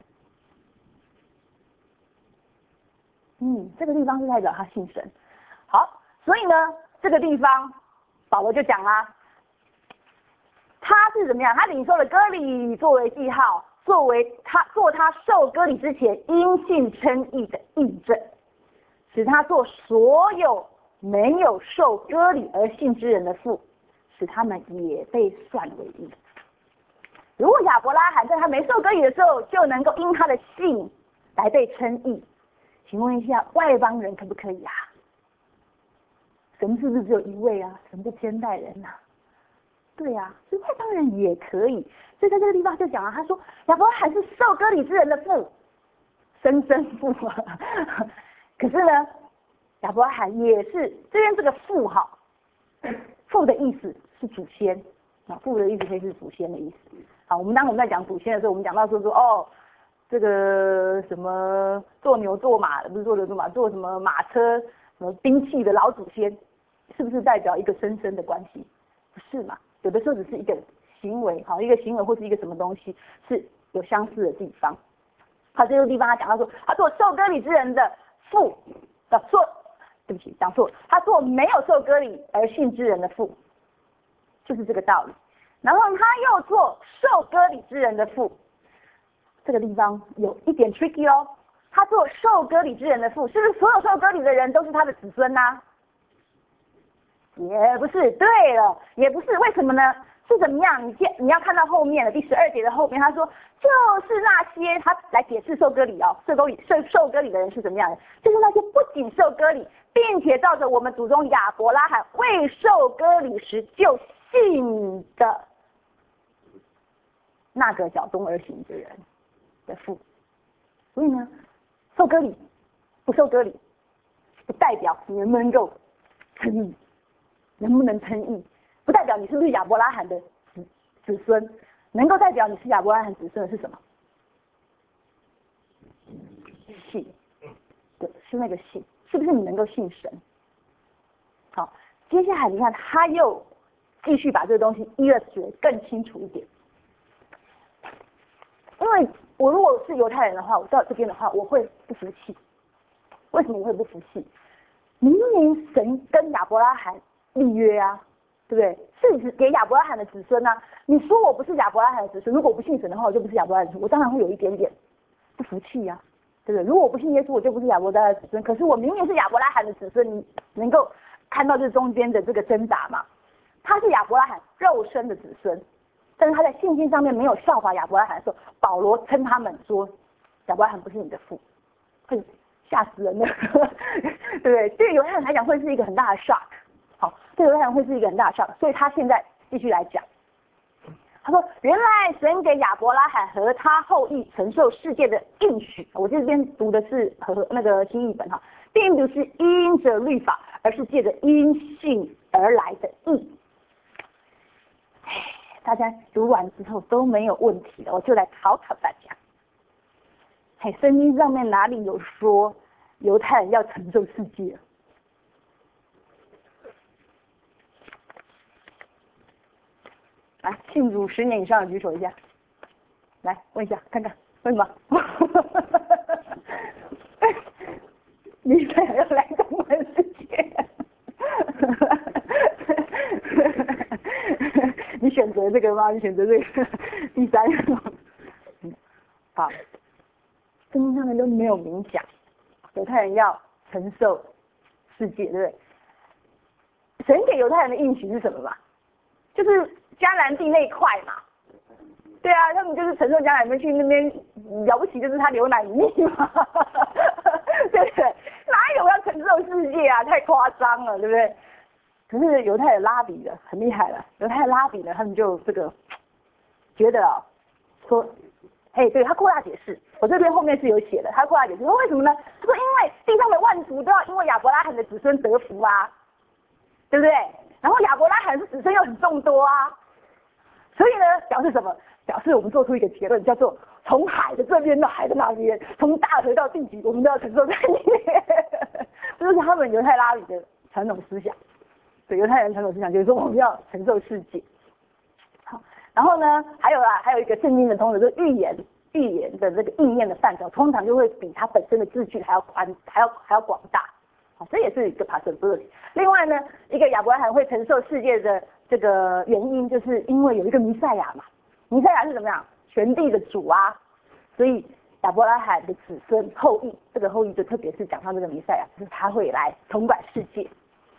这个地方是代表他信神。好，所以呢，这个地方保罗就讲啦，他是怎么样？他领受了割礼作为记号，作为他受割礼之前因信称义的印证，使他做所有没有受割礼而信之人的父，使他们也被算为义。如果亚伯拉罕在他没受割礼的时候就能够因他的信来被称义，请问一下，外邦人可不可以啊？神是不是只有一位啊？神不偏待人啊？对啊，所以外邦人也可以。所以在这个地方就讲了，他说亚伯拉罕是受割礼之人的父，生父啊。可是呢，亚伯拉罕也是这边这个父哈，父的意思是祖先啊，父的意思可以是祖先的意思。好，我们在讲祖先的时候，我们讲到说这个什么做牛做马的，不是做牛做马，做什么马车、什么兵器的老祖先，是不是代表一个生的关系？不是嘛？有的时候只是一个行为，好，一个行为或是一个什么东西是有相似的地方。好，这个地方他讲到说，他做受割礼之人的父，对不起，讲错了，他做没有受割礼而信之人的父，就是这个道理。然后他又做受割礼之人的父，这个地方有一点 tricky 哦。他做受割礼之人的父，是不是所有受割礼的人都是他的子孙啊？也不是。对了，也不是。为什么呢？是怎么样？你要看到后面的第12节的后面，他说就是那些他来解释受割礼哦，受割礼的人是怎么样的？就是那些不仅受割礼，并且照着我们祖宗亚伯拉罕未受割礼时就信的那个脚中而行之人的父。所以呢，受割礼不受割礼，不代表你能不能够称义，能不能称义，不代表你是不是亚伯拉罕的子孙，能够代表你是亚伯拉罕子孙的是什么？信，对，是那个信，是不是你能够信神？好，接下来你看他又继续把这个东西illustrate更清楚一点。因为我如果是犹太人的话，我到这边的话，我会不服气。为什么我会不服气？明明神跟亚伯拉罕立约啊，对不对？是给亚伯拉罕的子孙啊。你说我不是亚伯拉罕的子孙，如果我不信神的话，我就不是亚伯拉罕的子孙，我当然会有一点点不服气啊，对不对？如果我不信耶稣，我就不是亚伯拉罕的子孙。可是我明明是亚伯拉罕的子孙，你能够看到这中间的这个挣扎吗？他是亚伯拉罕肉身的子孙。但是他在信心上面没有效法亚伯拉罕的时候，保罗称他们说亚伯拉罕不是你的父，会吓死人的，对不对？对犹太人来讲会是一个很大的 shock。好，对犹太人会是一个很大的 shock， 所以他现在继续来讲，他说原来神给亚伯拉罕和他后裔承受世界的应许，我这边读的是和那个新译本哈，并不是因着律法，而是借着因信而来的义。大家读完之后都没有问题了，我就来考考大家。 圣经上面哪里有说犹太人要承受世界？来，信主10年以上的举手一下，来问一下看看为什么？你想要来掌管世界？你选择这个吗？你选择这个第3个？好，圣经上面都没有明讲犹太人要承受世界，对不对？神给犹太人的应许是什么嘛？就是迦南地那一块嘛。对啊，他们就是承受迦南地去那边了不起，就是他流奶与蜜嘛，对不对？哪有要承受世界啊？太夸张了，对不对？可是犹太人拉比的很厉害了，犹太人拉比呢，他们就这个觉得说，对，他扩大解释，我这边后面是有写的，他扩大解释说为什么呢？他说因为地上的万族都要因为亚伯拉罕的子孙得福啊，对不对？然后亚伯拉罕是子孙又很众多啊，所以呢，表示什么？表示我们做出一个结论，叫做从海的这边到海的那边，从大河到地极，我们都要承受在里面。这就是他们犹太拉比的传统思想。对，犹太人传统思想就是说我们要承受世界。好，然后呢，还有一个圣经的通则，就是预言的这个应验的范畴，通常就会比它本身的字句还要宽，还要广大。好，这也是一个 possibility。另外呢，一个亚伯拉罕会承受世界的这个原因，就是因为有一个弥赛亚嘛。弥赛亚是怎么样？全地的主啊，所以亚伯拉罕的子孙后裔，这个后裔就特别是讲到这个弥赛亚，就是他会来统管世界。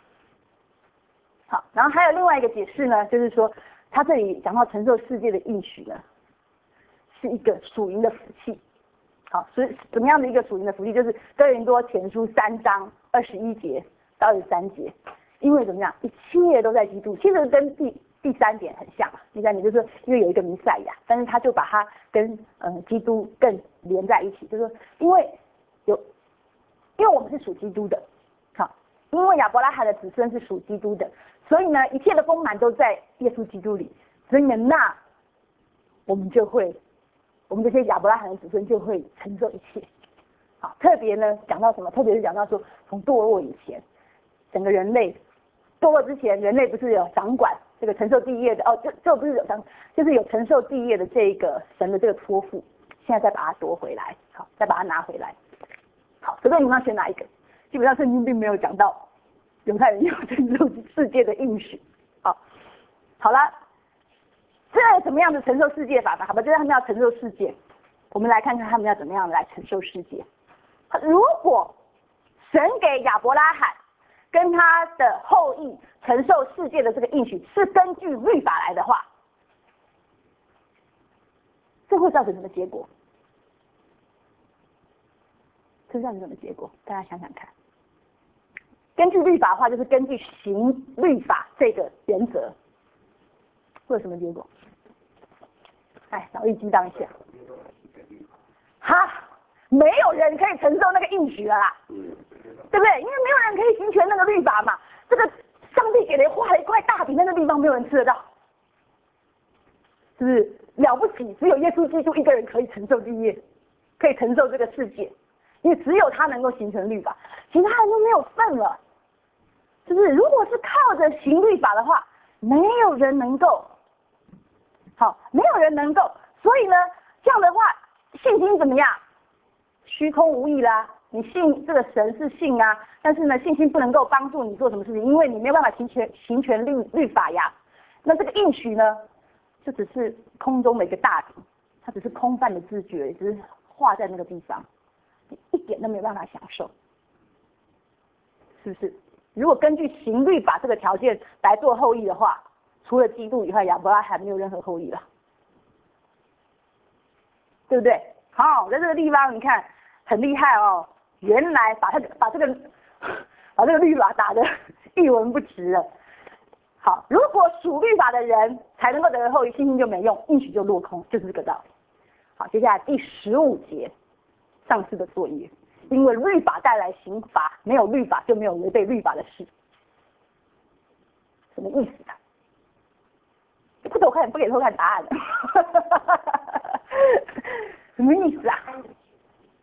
好，然后还有另外一个解释呢，就是说他这里讲到承受世界的应许呢，是一个属灵的福气。好，所以怎么样的一个属灵的福气？就是哥林多前书3章21节到23节，因为怎么样，一切都在基督，其实跟第3点很像。第3点就是因为有一个弥赛亚，但是他就把它跟基督更连在一起，就是说因为我们是属基督的，好，因为亚伯拉罕的子孙是属基督的，所以呢一切的丰满都在耶稣基督里，所以呢那我们这些亚伯拉罕的子孙就会承受一切。好，特别呢讲到什么？特别是讲到说从堕落以前，整个人类堕落之前，人类不是有掌管这个承受地业的就不是有就是有承受地业的这个神的这个托付，现在再把它夺回来，好，再把它拿回来。好，随便你们要选哪一个？基本上圣经并没有讲到犹太人要承受世界的应许。好了，这有什么样的承受世界法呢？好吧，就是他们要承受世界，我们来看看他们要怎么样来承受世界。如果神给亚伯拉罕跟他的后裔承受世界的这个应许是根据律法来的话，这会造成什么结果？这造成什么结果？大家想想看。根据律法的话，就是根据行律法这个原则，会有什么结果？脑力激荡一下。没有人可以承受那个应许了啦，对不对？因为没有人可以行权那个律法嘛。这个上帝给人画了一块大饼，那个地方没有人吃得到，是不是了不起？只有耶稣基督一个人可以承受地业，可以承受这个世界，因为只有他能够形成律法，其他人都没有份了，是不是？如果是靠着行律法的话，没有人能够，没有人能够，所以呢，这样的话，信心怎么样？虚空无益啦。你信这个神是信啊，但是呢，信心不能够帮助你做什么事情，因为你没有办法行权律法呀。那这个应许呢，就只是空中的一个大饼，它只是空泛的字句，只是画在那个地方，你一点都没有办法享受，是不是？如果根据行律法这个条件来做后裔的话，除了基督以外，亚伯拉罕没有任何后裔了，对不对？好，在这个地方你看很厉害哦，原来把这个律法打得一文不值了。好，如果属律法的人才能够得后裔，信心就没用，应许就落空，就是这个道理。好，接下来第15节，上次的作业，因为律法带来刑罚，没有律法就没有违背律法的事，什么意思啊？不给偷看答案什么意思啊？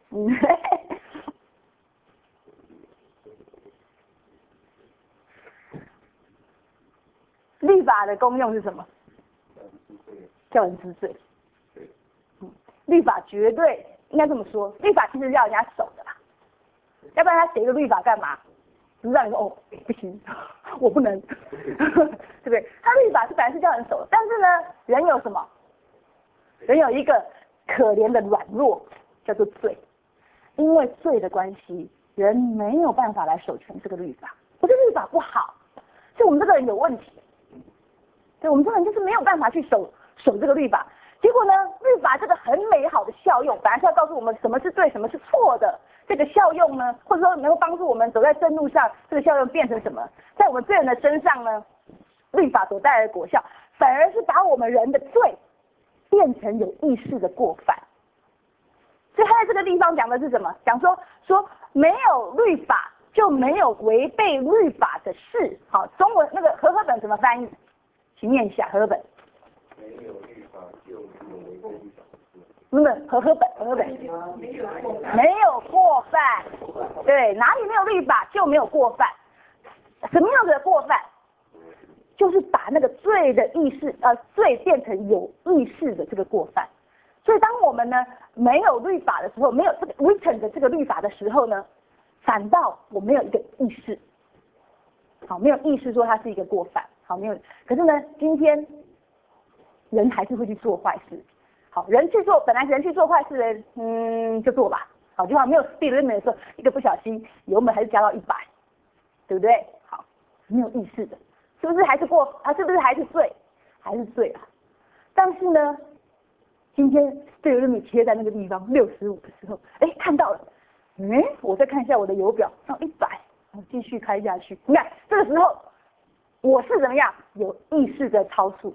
律法的功用是什么？叫人知罪。律法绝对应该这么说，律法其实要人家守的啦，要不然他写一个律法干嘛？只是让你说哦不行，我不能，对不对？他律法是本来是叫人守的，但是呢，人有什么？人有一个可怜的软弱，叫做罪。因为罪的关系，人没有办法来守全这个律法。不是律法不好，是我们这个人有问题。对，我们这个人就是没有办法去守这个律法。结果呢，律法这个很美好的效用，本来是要告诉我们什么是对，什么是错的。这个效用呢，或者说能够帮助我们走在正路上，这个效用变成什么？在我们罪人的身上呢，律法所带来的果效，反而是把我们人的罪变成有意识的过犯。所以他在这个地方讲的是什么？讲说没有律法就没有违背律法的事。好，中文那个和合本怎么翻译？请念一下和合本。
没有律法就没有违背律法的事。
不是和合本没有过犯。对，哪里没有律法就没有过犯。什么样子的过犯？就是把那个罪的意识罪变成有意识的这个过犯。所以当我们呢没有律法的时候，没有这个 written 的这个律法的时候呢，反倒我没有一个意识，好，没有意识说它是一个过犯，好，没有。可是呢，今天人还是会去做坏事，好，本来人去做坏事的，就做吧，好，就好像没有 speed limit 的时候，一个不小心油门还是加到100，对不对？好，没有意识的，是不是还是是不是还是罪？还是罪啊？但是呢，今天speed limit贴在那个地方65的时候，看到了，我再看一下我的油表，到100，我继续开下去。你看这个时候我是怎么样？有意识的超速，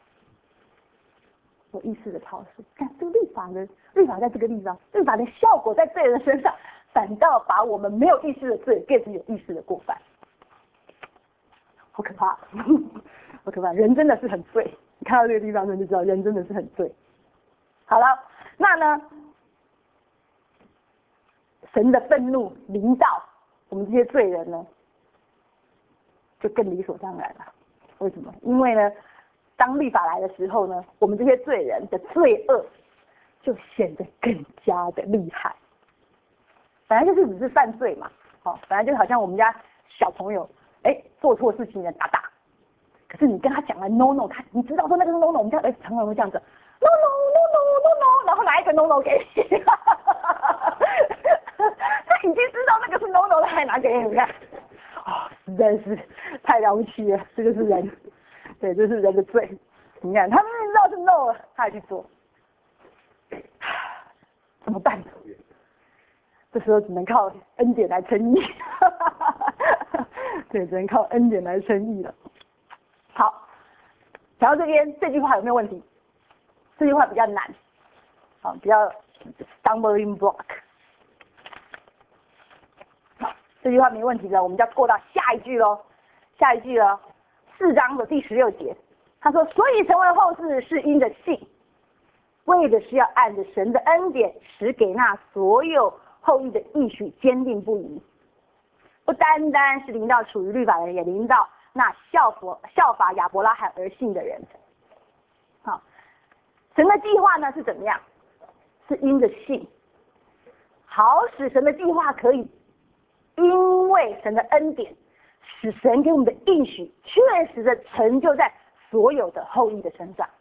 有意识的超速。看这个律法在这个地方，律法的效果在罪人身上，反倒把我们没有意识的罪变成有意识的过犯，好可怕，好可怕！人真的是很罪，你看到这个地方就知道人真的是很罪。好了，那呢，神的愤怒临到我们这些罪人呢，就更理所当然了。为什么？因为呢，当律法来的时候呢，我们这些罪人的罪恶就显得更加的厉害。本来就是只是犯罪嘛，本来就好像我们家小朋友，做错事情的打打，可是你跟他讲了 no no， 你知道说那个是 no no， 我们家常常会这样子 no no no no no no， 然后拿一个 no no 给你，他已经知道那个是 no no， 他还拿给你看，实在是太了不起了，这个是人，对，这是人的罪。你看，他明明知道是 no 了，他还去做，怎么办？这时候只能靠恩典来称义，对，只能靠恩典来称义了。好，讲到这边，这句话有没有问题？这句话比较难，比较 stumbling block。好，这句话没问题的，我们就要过到下一句喽。下一句了，4章的第16节，他说：“所以成为后嗣是因着信，为的是要按着神的恩典，使给那所有后裔的应许坚定不移。不单单是临到处于律法的人，也临到那效法亚伯拉罕而信的人。”好，神的计划呢是怎么样？是因着信，好使神的计划可以因为神的恩典，使神给我们的应许确实的成就在所有的后裔的身上。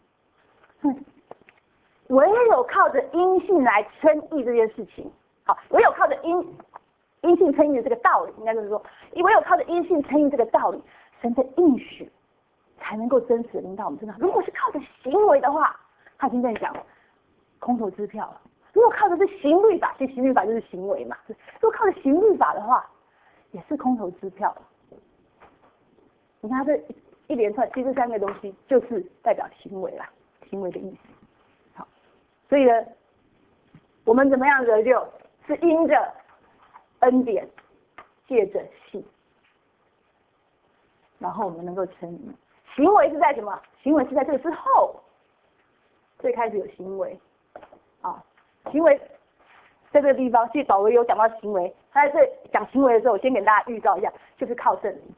唯有靠着因信来称义这件事情，好，唯有靠着因信称义的这个道理，应该就是说，唯有靠着因信称义这个道理，神的应许才能够真实的临到我们身上。如果是靠着行为的话，他已经在讲空头支票了。如果靠的是行律法，其实行律法就是行为嘛。如果靠着行律法的话，也是空头支票了。你看这一连串，其实3个东西就是代表行为啦，行为的意思。好，所以呢，我们怎么样得救？是因着恩典，借着信，然后我们能够称义。行为是在什么？行为是在这个之后，最开始有行为。行为在这个地方，其实保罗有讲到行为，他在这讲行为的时候，我先给大家预告一下，就是靠圣灵。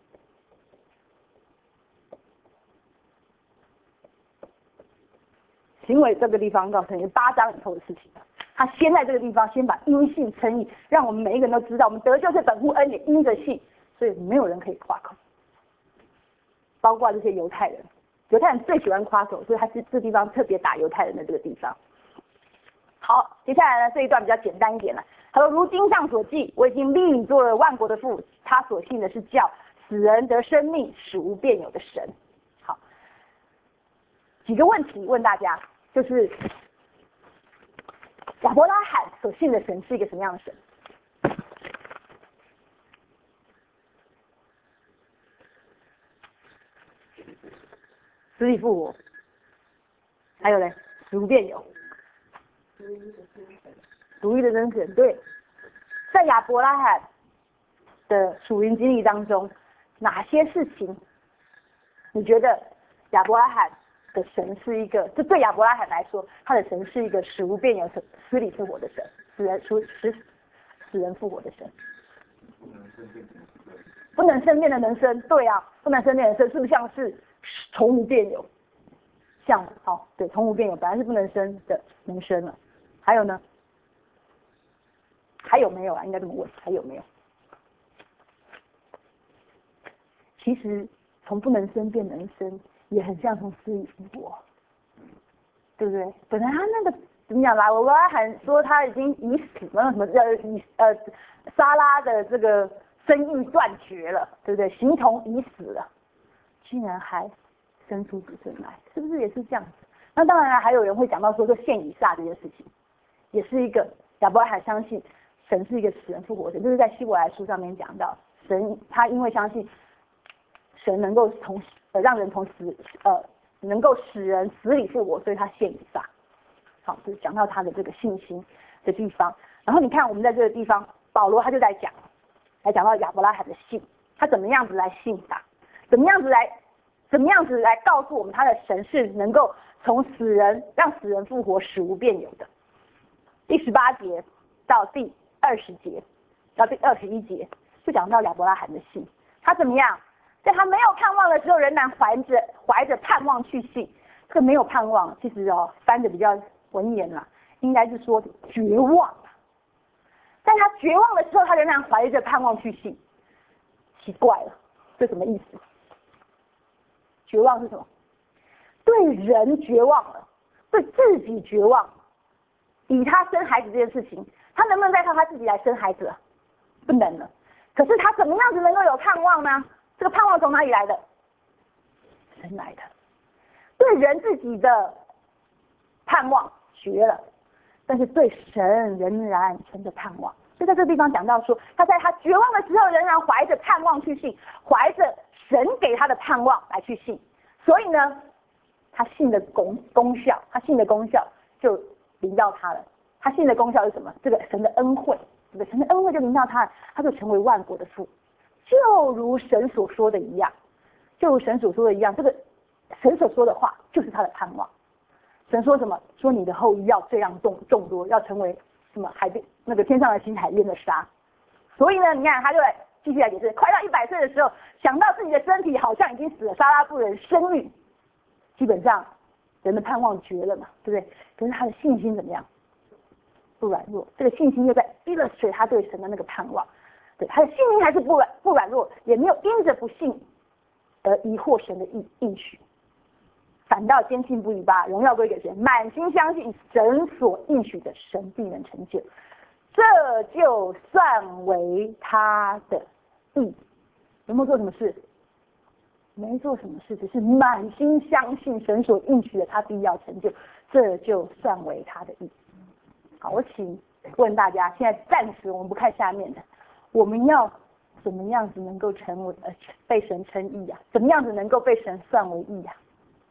行为这个地方告诉你8章以后的事情，他先在这个地方先把因信称义，让我们每一个人都知道，我们得救是本乎恩典，因着信，所以没有人可以夸口，包括这些犹太人。犹太人最喜欢夸口，所以他是这地方特别打犹太人的这个地方。好，接下来呢这一段比较简单一点了。他说：“如经上所记，我已经立你做了万国的父，他所信的是叫死人得生命，使无变有的神。”好，几个问题问大家，就是亚伯拉罕所信的神是一个什么样的神？死里复活，还有呢，使无变有，独一的真神。对，在亚伯拉罕的属灵经历当中，哪些事情你觉得亚伯拉罕的神是一个，就对亚伯拉罕来说，他的神是一个使无变有、死里复活的神，使人复活的神。不能生变的能生，对啊，不能生变的能生，是不是像是从无变有？像对，从无变有，本来是不能生的，能生了。还有呢？还有没有啊？应该这么问，还有没有？其实从不能生变能生，也很像从死里复活，对不对？本来他那个怎么讲啦？我刚才还说他已经已死了，什么撒拉的这个生育断绝了，对不对？形同已死了，竟然还生出子孙来，是不是也是这样子？那当然还有人会讲到说献以撒这件事情，也是一个亚伯拉罕相信神是一个死人复活的神，就是在希伯来书上面讲到，神他因为相信神能够让人从能够使人死里复活，所以他献以撒。好，就是讲到他的这个信心的地方。然后你看我们在这个地方，保罗他就在讲到亚伯拉罕的信，他怎么样子来信他，怎么样子来告诉我们他的神是能够让死人复活，使无变有的。第18节到第20节到第21节就讲到亚伯拉罕的信，他怎么样在他没有盼望的时候，仍然怀着盼望去信。这个没有盼望，其实翻的比较文言啦，应该是说绝望。在他绝望的时候，他仍然怀着盼望去信。奇怪了，这什么意思？绝望是什么？对人绝望了，对自己绝望。以他生孩子这件事情，他能不能再靠他自己来生孩子了？不能了。可是他怎么样子能够有盼望呢？这个盼望从哪里来的？神来的。对人自己的盼望绝了，但是对神仍然存着盼望。就在这个地方讲到说，他在他绝望的时候，仍然怀着盼望去信，怀着神给他的盼望来去信。所以呢，他信的功效就临到他了。他信的功效是什么？这个神的恩惠，这个神的恩惠就临到他，他就成为万国的父，就如神所说的一样，这个神所说的话就是他的盼望。神说什么？说你的后裔要这样众多，要成为什么海边那个天上的星，海边的沙。所以呢，你看他就来继续来解释，快到100岁的时候，想到自己的身体好像已经死了，撒拉不能生育，基本上人的盼望绝了嘛，对不对？可是他的信心怎么样？不软弱，这个信心就在illustrate他对神的那个盼望。对，他的信心还是不软弱，也没有因着不信而疑惑神的应许，反倒坚信不疑，把荣耀归给神，满心相信神所应许的，神必能成就，这就算为他的义。有没有做什么事？没做什么事，只是满心相信神所应许的，他必要成就，这就算为他的义。好，我请问大家，现在暂时我们不看下面的，我们要怎么样子能够成为被神称义啊？怎么样子能够被神算为义啊？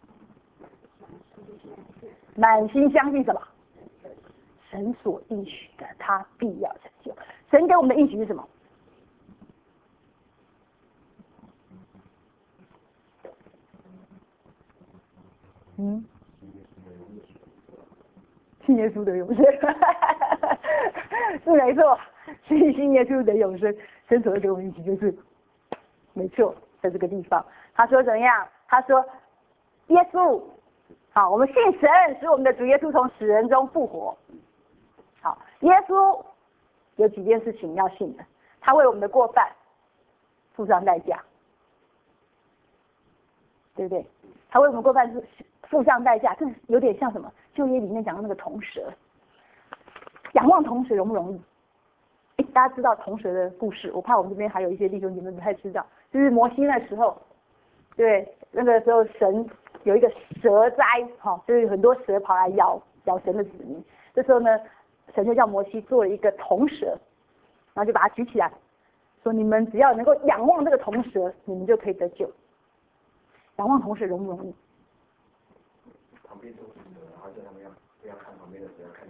满心相信什么？神所应许的，他必要成就。神给我们的应许是什么？信耶稣的永生。 是没错，信耶稣的永生，神所给我们一起就是没错，在这个地方，他说怎么样？他说耶稣，好，我们信神，使我们的主耶稣从死人中复活。好，耶稣有几件事情要信的，他为我们的过犯付上代价，对不对？他为我们过犯付上代价，这有点像什么？旧约里面讲的那个铜蛇，仰望铜蛇容不容易？大家知道铜蛇的故事，我怕我们这边还有一些弟兄姐妹不太知道，就是摩西那时候，对，那个时候神有一个蛇灾，就是很多蛇跑来咬神的子民，这时候呢，神就叫摩西做了一个铜蛇，然后就把它举起来，说你们只要能够仰望这个铜蛇，你们就可以得救。仰望铜蛇容不容易？
旁边都是蛇，然后叫他们不要看旁边的蛇，要看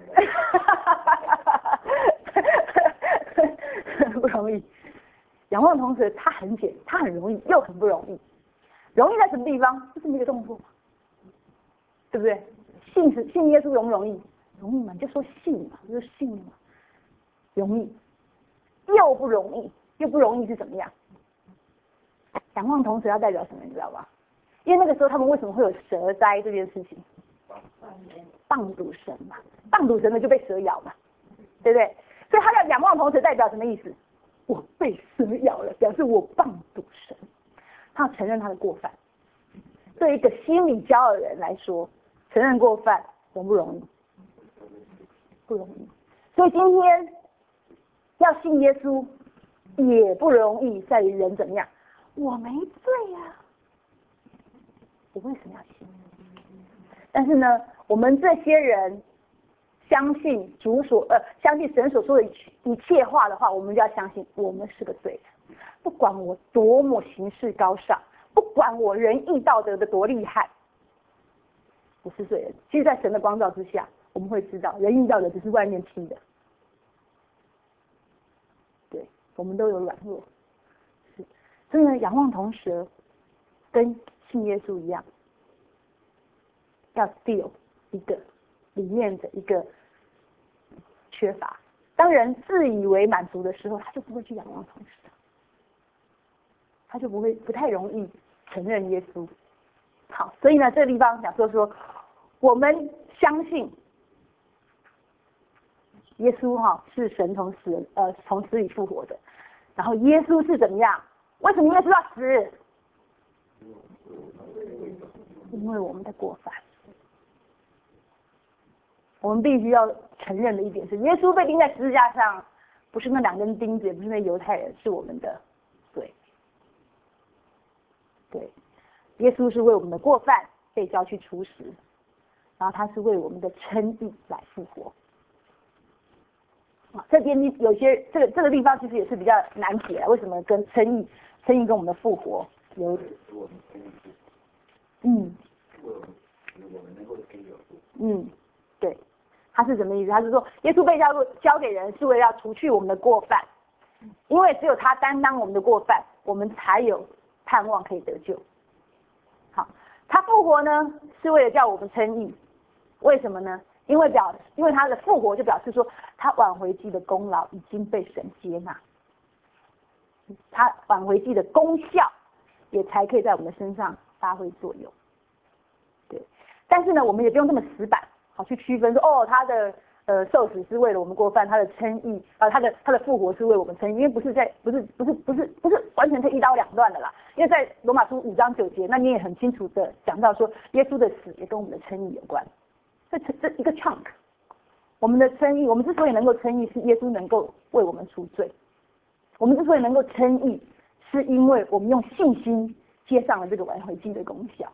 那个。
不容易。仰望铜蛇它很容易，又很不容易。容易在什么地方？就是那个动作，对不对？信耶稣容不容易？容易嘛，你就说信嘛，就是信嘛。容易，又不容易，又不容易是怎么样？仰望铜蛇要代表什么？你知道吧？因为那个时候他们为什么会有蛇灾这件事情？谤赌神嘛，谤赌神的就被蛇咬嘛，对不对？所以他要仰望铜蛇代表什么意思？我被蛇咬了，表示我谤赌神，他要承认他的过犯。对一个心理骄傲的人来说，承认过犯容不容易？不容易。所以今天要信耶稣也不容易，在于人怎么样？我没罪啊，我为什么要信？但是呢，我们这些人相信相信神所说的一切话的话，我们就要相信我们是个罪人。不管我多么行事高尚，不管我仁义道德的多厉害，我是罪人。其实在神的光照之下，我们会知道仁义道德只是外面披的，对，我们都有软弱。所以呢，仰望铜蛇跟信耶稣一样，要 feel 一个里面的一个缺乏。当人自以为满足的时候，他就不会去仰望铜蛇，他就不太容易承认耶稣。好，所以呢，这个地方讲说我们相信耶稣是神从死里复活的，然后耶稣是怎么样？为什么耶稣要死？因为我们的过犯。我们必须要承认的一点是，耶稣被钉在十字架上，不是那2根钉子，也不是那犹太人，是我们的罪。对，耶稣是为我们的过犯被交去处死，然后他是为我们的称义来复活。这边有些这个地方其实也是比较难解，为什么跟称义跟我们的复活有对，他是什么意思？他是说耶稣被交给人是为了要除去我们的过犯，因为只有他担当我们的过犯，我们才有盼望可以得救。好，他复活呢是为了叫我们称义，为什么呢？因为他的复活就表示说他挽回祭的功劳已经被神接纳，他挽回祭的功效也才可以在我们的身上发挥作用。对，但是呢，我们也不用这么死板，好去区分说他的受死是为了我们过犯，他的称义他的复活是为我们称义，因为不是完全是一刀两断的啦。因为在罗马书5章9节，那你也很清楚的讲到说，耶稣的死也跟我们的称义有关。这一个 chunk， 我们的称义，我们之所以能够称义，是耶稣能够为我们赎罪。我们之所以能够称义，是因为我们用信心接上了这个挽回祭的功效。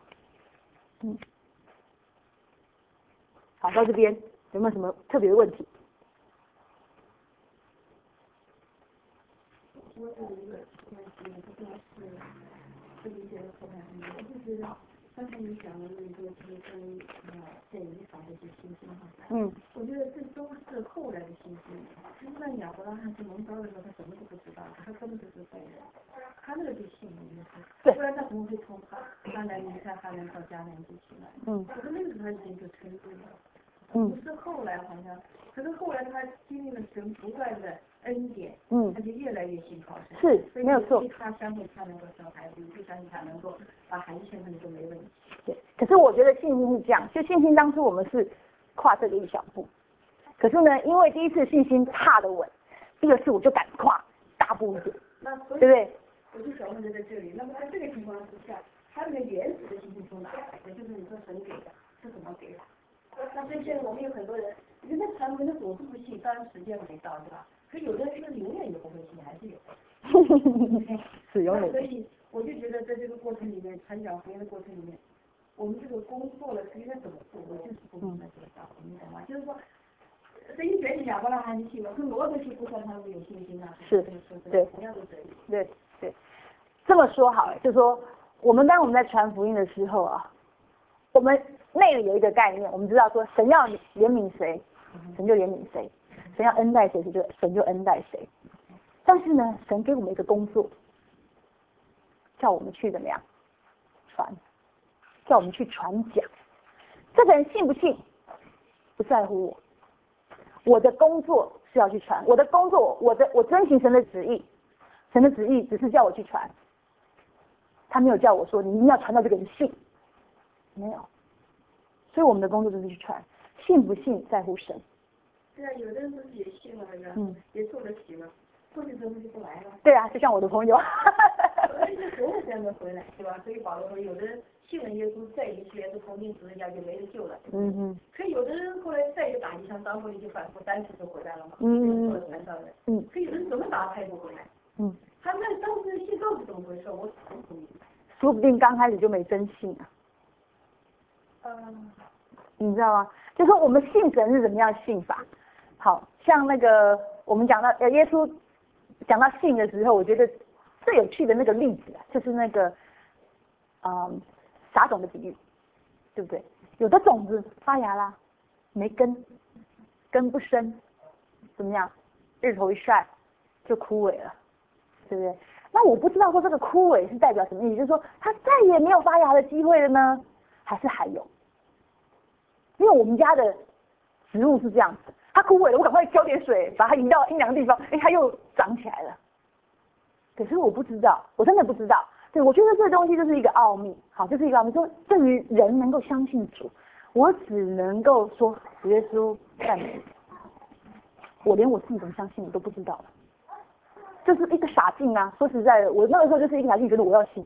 好，到这边有没有什么特别的问题？
我有一个不知道是理解的错还是我就觉得刚才你讲的那个是跟电影法的一些信心哈，我觉得这都是后来的信心。那亚伯拉罕是蒙召的时候，他什么都不知道，他根本就是罪人，他那个就信了耶稣，不然他怎么会从哈兰离开哈兰到迦南地去呢？我说那个时候他已经就称义了。 不是后来好像，可是后来他经历了神不断的恩典，他就越来越信靠神。
是，没有错。
他相信他能够生孩子，就相信他能够把孩子生出来都没问题。
对，可是我觉得信心是这样，就信心当初我们是跨这个一小步，可是呢，因为第一次信心踏得稳，第二次我就敢跨大步一点，对不对？
我就想问在这里，那么在这个情况之下，他那个原始的信心从哪来的？就是你说神给的，是怎么给的？那所以现在我们有很多人，人家传福音的总是不信，当然时间没到，对吧？可有的人是永远也不会信，还是有。
是永远。
所以我就觉得在这个过程里面，传讲福音的过程里面，我们这个工作了应该怎么做？我就是不明白这个道理，你懂吗？就是说，这一卷你亚伯拉罕信了，跟罗德去不算他们有信心啊。
是，对，
同样的道理。
对。这么说好了，就是说，我们在传福音的时候啊，我们内里有一个概念，我们知道说，神要怜悯谁，神就怜悯谁；神要恩待谁，神就恩待谁。但是呢，神给我们一个工作，叫我们去怎么样传，叫我们去传讲。这个人信不信，不在乎我。我的工作是要去传，我的工作，我遵行神的旨意，神的旨意只是叫我去传。他没有叫我说你一定要传到这个人信，没有。所以我们的工作就是去传，信不信在乎神。
对啊，有的人不是也信了呀，也做得起了，做起之后就不来了。
对啊，就像我的朋友。
有的人就总是这样的回来，对吧？所以保罗说，有的人信了耶稣，再一次耶稣从钉十字架就没得救了。可有的人后来再一个打击枪当回去就反复3次就回来了嘛。传道人。可有的人怎么打他也不回来。他那当时信到底怎么回事？我不明白。
说不定刚开始就没真信啊。你知道吗？就说我们信神是怎么样信法？好像那个我们讲到耶稣讲到信的时候，我觉得最有趣的那个例子啊，就是那个撒种的比喻，对不对？有的种子发芽啦，没根，根不深，怎么样？日头一晒就枯萎了，对不对？那我不知道说这个枯萎是代表什么意思，就是说它再也没有发芽的机会了呢，还是还有？因为我们家的植物是这样子，它枯萎了，我赶快浇点水，把它引到阴凉的地方，它又长起来了。可是我不知道，我真的不知道。对，我觉得这个东西就是一个奥秘，好，就是一个奥秘。说对于人能够相信主，我只能够说主耶稣赞美，我连我自己怎么相信我都不知道了。就是一个傻劲啊！说实在的，我那个时候就是一个傻劲，觉得我要信，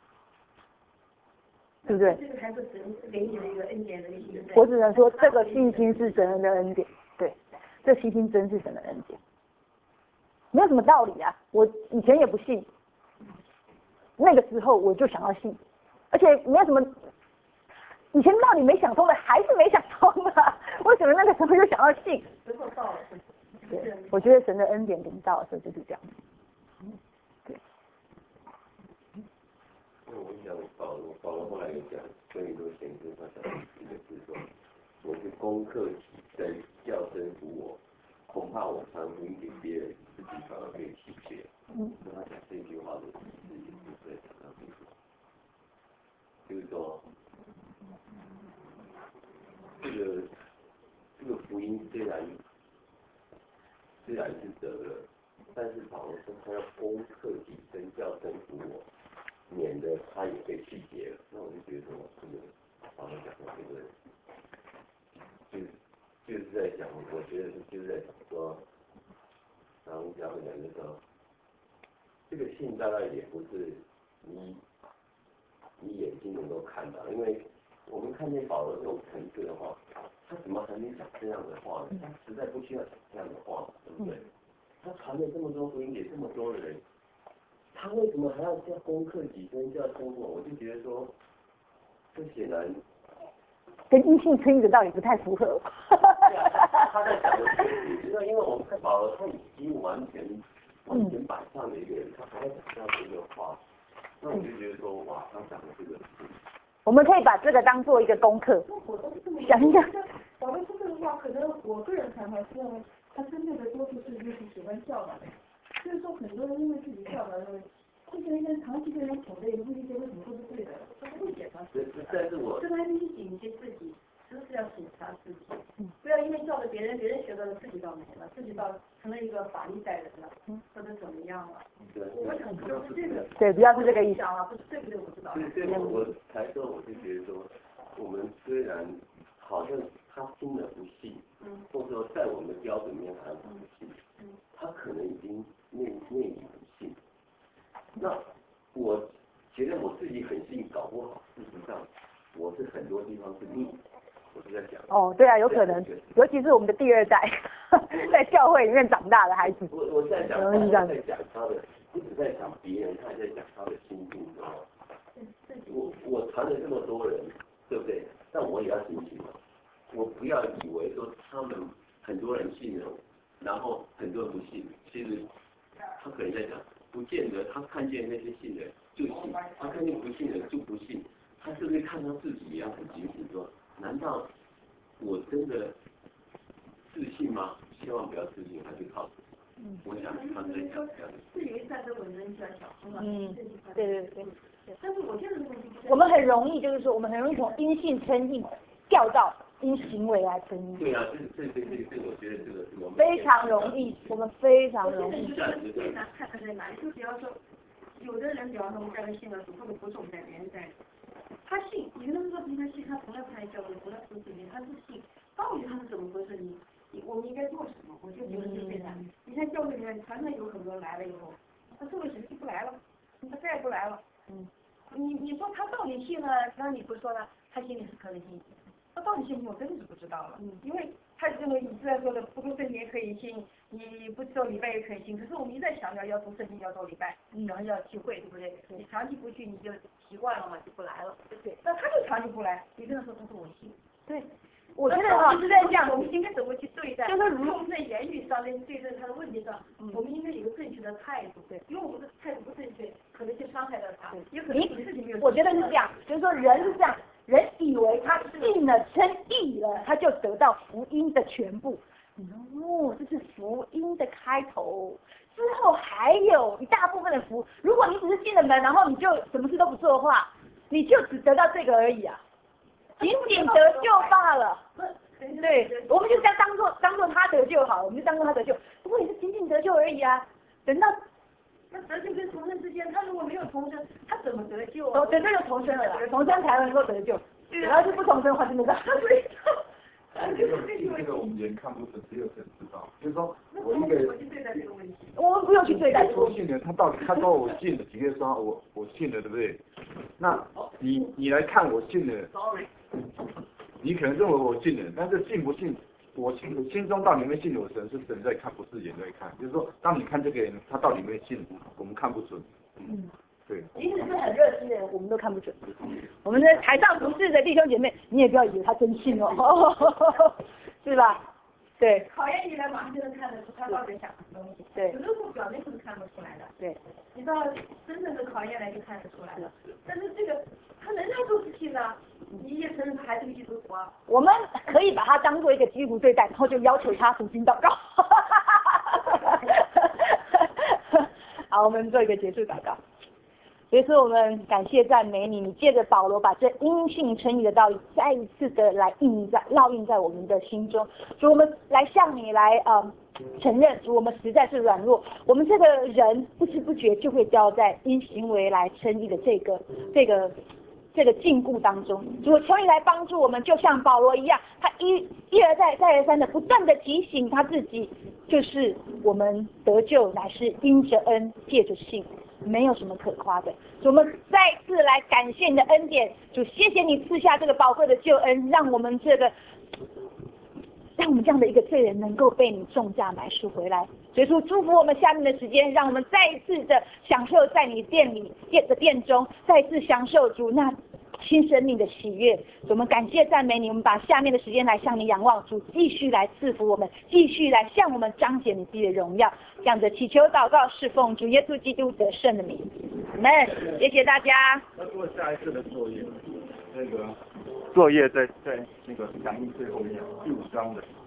对不对？
这个还是神给你的一个恩典的一个。
我只能说，这个信心是神的恩典，对，这信心真是神的恩典，没有什么道理啊！我以前也不信，那个时候我就想要信，而且没有什么，以前道理没想通的，还是没想通啊！为什么那个时候就想要信？
时候到了。
对，我觉得神的恩典临到的时候就是这样。对。
我想保罗后来有讲，所以说先生他讲一个字说，我是攻克己身，叫身服我，恐怕我传福音给别人，自己反而被弃绝。跟他讲这句话的事情就是在讲到这个，就是说，这个福音虽然是得了，但是保罗说他要攻克己身，叫身服我，免得他也被拒绝了。那我就觉得说，这个保罗讲的这个，就是在讲，我觉得就是在讲说，然后讲就是说，这个信大概也不是你眼睛能够看到，因为我们看见保罗这种层次的话，他怎么还没讲这样的话呢？他实在不需要讲这样的话，对不对？他传了这么多福音给这么多人，他为什么还要叫攻克己身，叫生活？我就觉得说，这显然
跟异性称义的道理不太符合。
他在讲的是，就是因为我们看保罗，他已经完全摆上的一个人，他还在讲这样的一个话，那我就觉得说，哇，他讲的这个。
我们可以把这个当做一个功课，想一下。
保罗说这个话，可能我个人看法是认为，他真正的多数是就是喜欢教导的，就是说很多人因为自己教导的问题，这些人长期被人口碑，也不理解为什么都是对的，他不会检查自己。
但是我
这个还必须警惕自己，时时要审查自己。
对，比较是这个意思。
不是对不对？我知道。
所以我才说，我就觉得说，我们虽然好像他听了不信，或者说在我们的标准里面好像不信，他可能已经内里不信。那我觉得我自己很信，搞不好事实上我是很多地方是逆。我是在讲。
哦，对啊，有可能，尤其是我们的第二代，在教会里面长大的孩子。
我在讲，在讲他的，不只在讲别人，他在讲他的心境，知道吗？我传了这么多人，对不对？但我也要警醒嘛，我不要以为说他们很多人信了，然后很多人不信。其实他可能在讲，不见得他看见那些信人就信，他看见不信的就不信。他是不是看到自己也要很警醒说？难道我真的自信吗？千万不要自信，还是靠自己。我想他在讲这样的。
自以为站在稳人比较小心嘛。
对。
但是我现在的问题，
我们很容易就是说，我们很容易从因信称义调到因行为来称义。
对啊，这个，我觉得这个
非常容易，我们非常容易。
最难看的在哪里？就比方说，有的人，比方说我们在信了主，或者不是我们在别人在。他信，你跟他说平常信，他从来不来教会，从来不是你，他是信，到底他是怎么回事？我们应该做什么？我就觉得是这样。你看教会里面常常有很多人来了以后，他做了什么就不来了，他再也不来了。你说他到底信了，那你不说了，他心里是可能信，他到底信不信我真的是不知道了。因为他认为你虽然说的不读圣经也可以信，你不走礼拜也可以信，可是我们一再强调要读圣经，要走礼拜，然后要聚会，对不对？你长期不去，你就习惯了嘛，就不来了。对，那他就长期不来，你跟他说他说我信。对，我觉得是在这样，我们应该怎么去对待？就是如果我们在言语上面对待他的问题上，我们应该有个正确的态度。对，因为我们的态度不正确，可能就伤害到他。有可能你自己没有。我觉得是这样，就是说人是这样。人以为他信了称义了，他就得到福音的全部。这是福音的开头，之后还有一大部分的福。如果你只是进了门，然后你就什么事都不做的话，你就只得到这个而已啊，仅仅得救罢了。对，我们就当做他得救好，我们就当做他得救。不过也是仅仅得救而已啊，等到。那得救跟重生之间，他如果没有重生，他怎么得救啊？对，这就重生了，重生才能够得救。然后就不重生的话，就没办法。
这个我们人看不准，只有神知道。就是说我一个人，
我们不用去对待。
说信了，他说我信了，几个月说我信了，对不对？那你来看我信了，你可能认为我信了，但是信不信？我心中到底有没有信有神，是神在看，不是人在看。就是说，当你看这个人，他到底有没有信，我们看不准。对。即使是很热心的人，我们都看不准。我们的台上服侍的弟兄姐妹，你也不要以为他真信哦，是吧？对。考验你来马上就能看得出他到底想什么东西。对。有的时候表面是看不出来的。对。你到真正的考验来就看得出来了。但是这个他人家都是信的。你也承认他还是个基督徒啊？我们可以把他当做一个基督徒对待，然后就要求他读经祷告。好，我们做一个结束祷告。所以说，我们感谢赞美你，你借着保罗把这因信称义的道理再一次的来烙印在我们的心中，所以我们来向你来承认，我们实在是软弱，我们这个人不知不觉就会掉在因行为来称义的这个禁锢当中。如果求你来帮助我们，就像保罗一样，他一而再再而三的不断的提醒他自己，就是我们得救乃是因着恩，借着信，没有什么可夸的。我们再次来感谢你的恩典，主，谢谢你赐下这个宝贵的救恩，让我们这样的一个罪人能够被你重价买赎回来。所以说祝福我们下面的时间，让我们再一次的享受在你殿中，再一次享受主那新生命的喜悦。我们感谢赞美你，我们把下面的时间来向你仰望，主继续来赐福我们，继续来向我们彰显你自己的荣耀。这样的祈求祷告是奉主耶稣基督得胜的名，阿们。谢谢大家。 要做下一次的作业，那个作业在那个讲义最后面第5章的。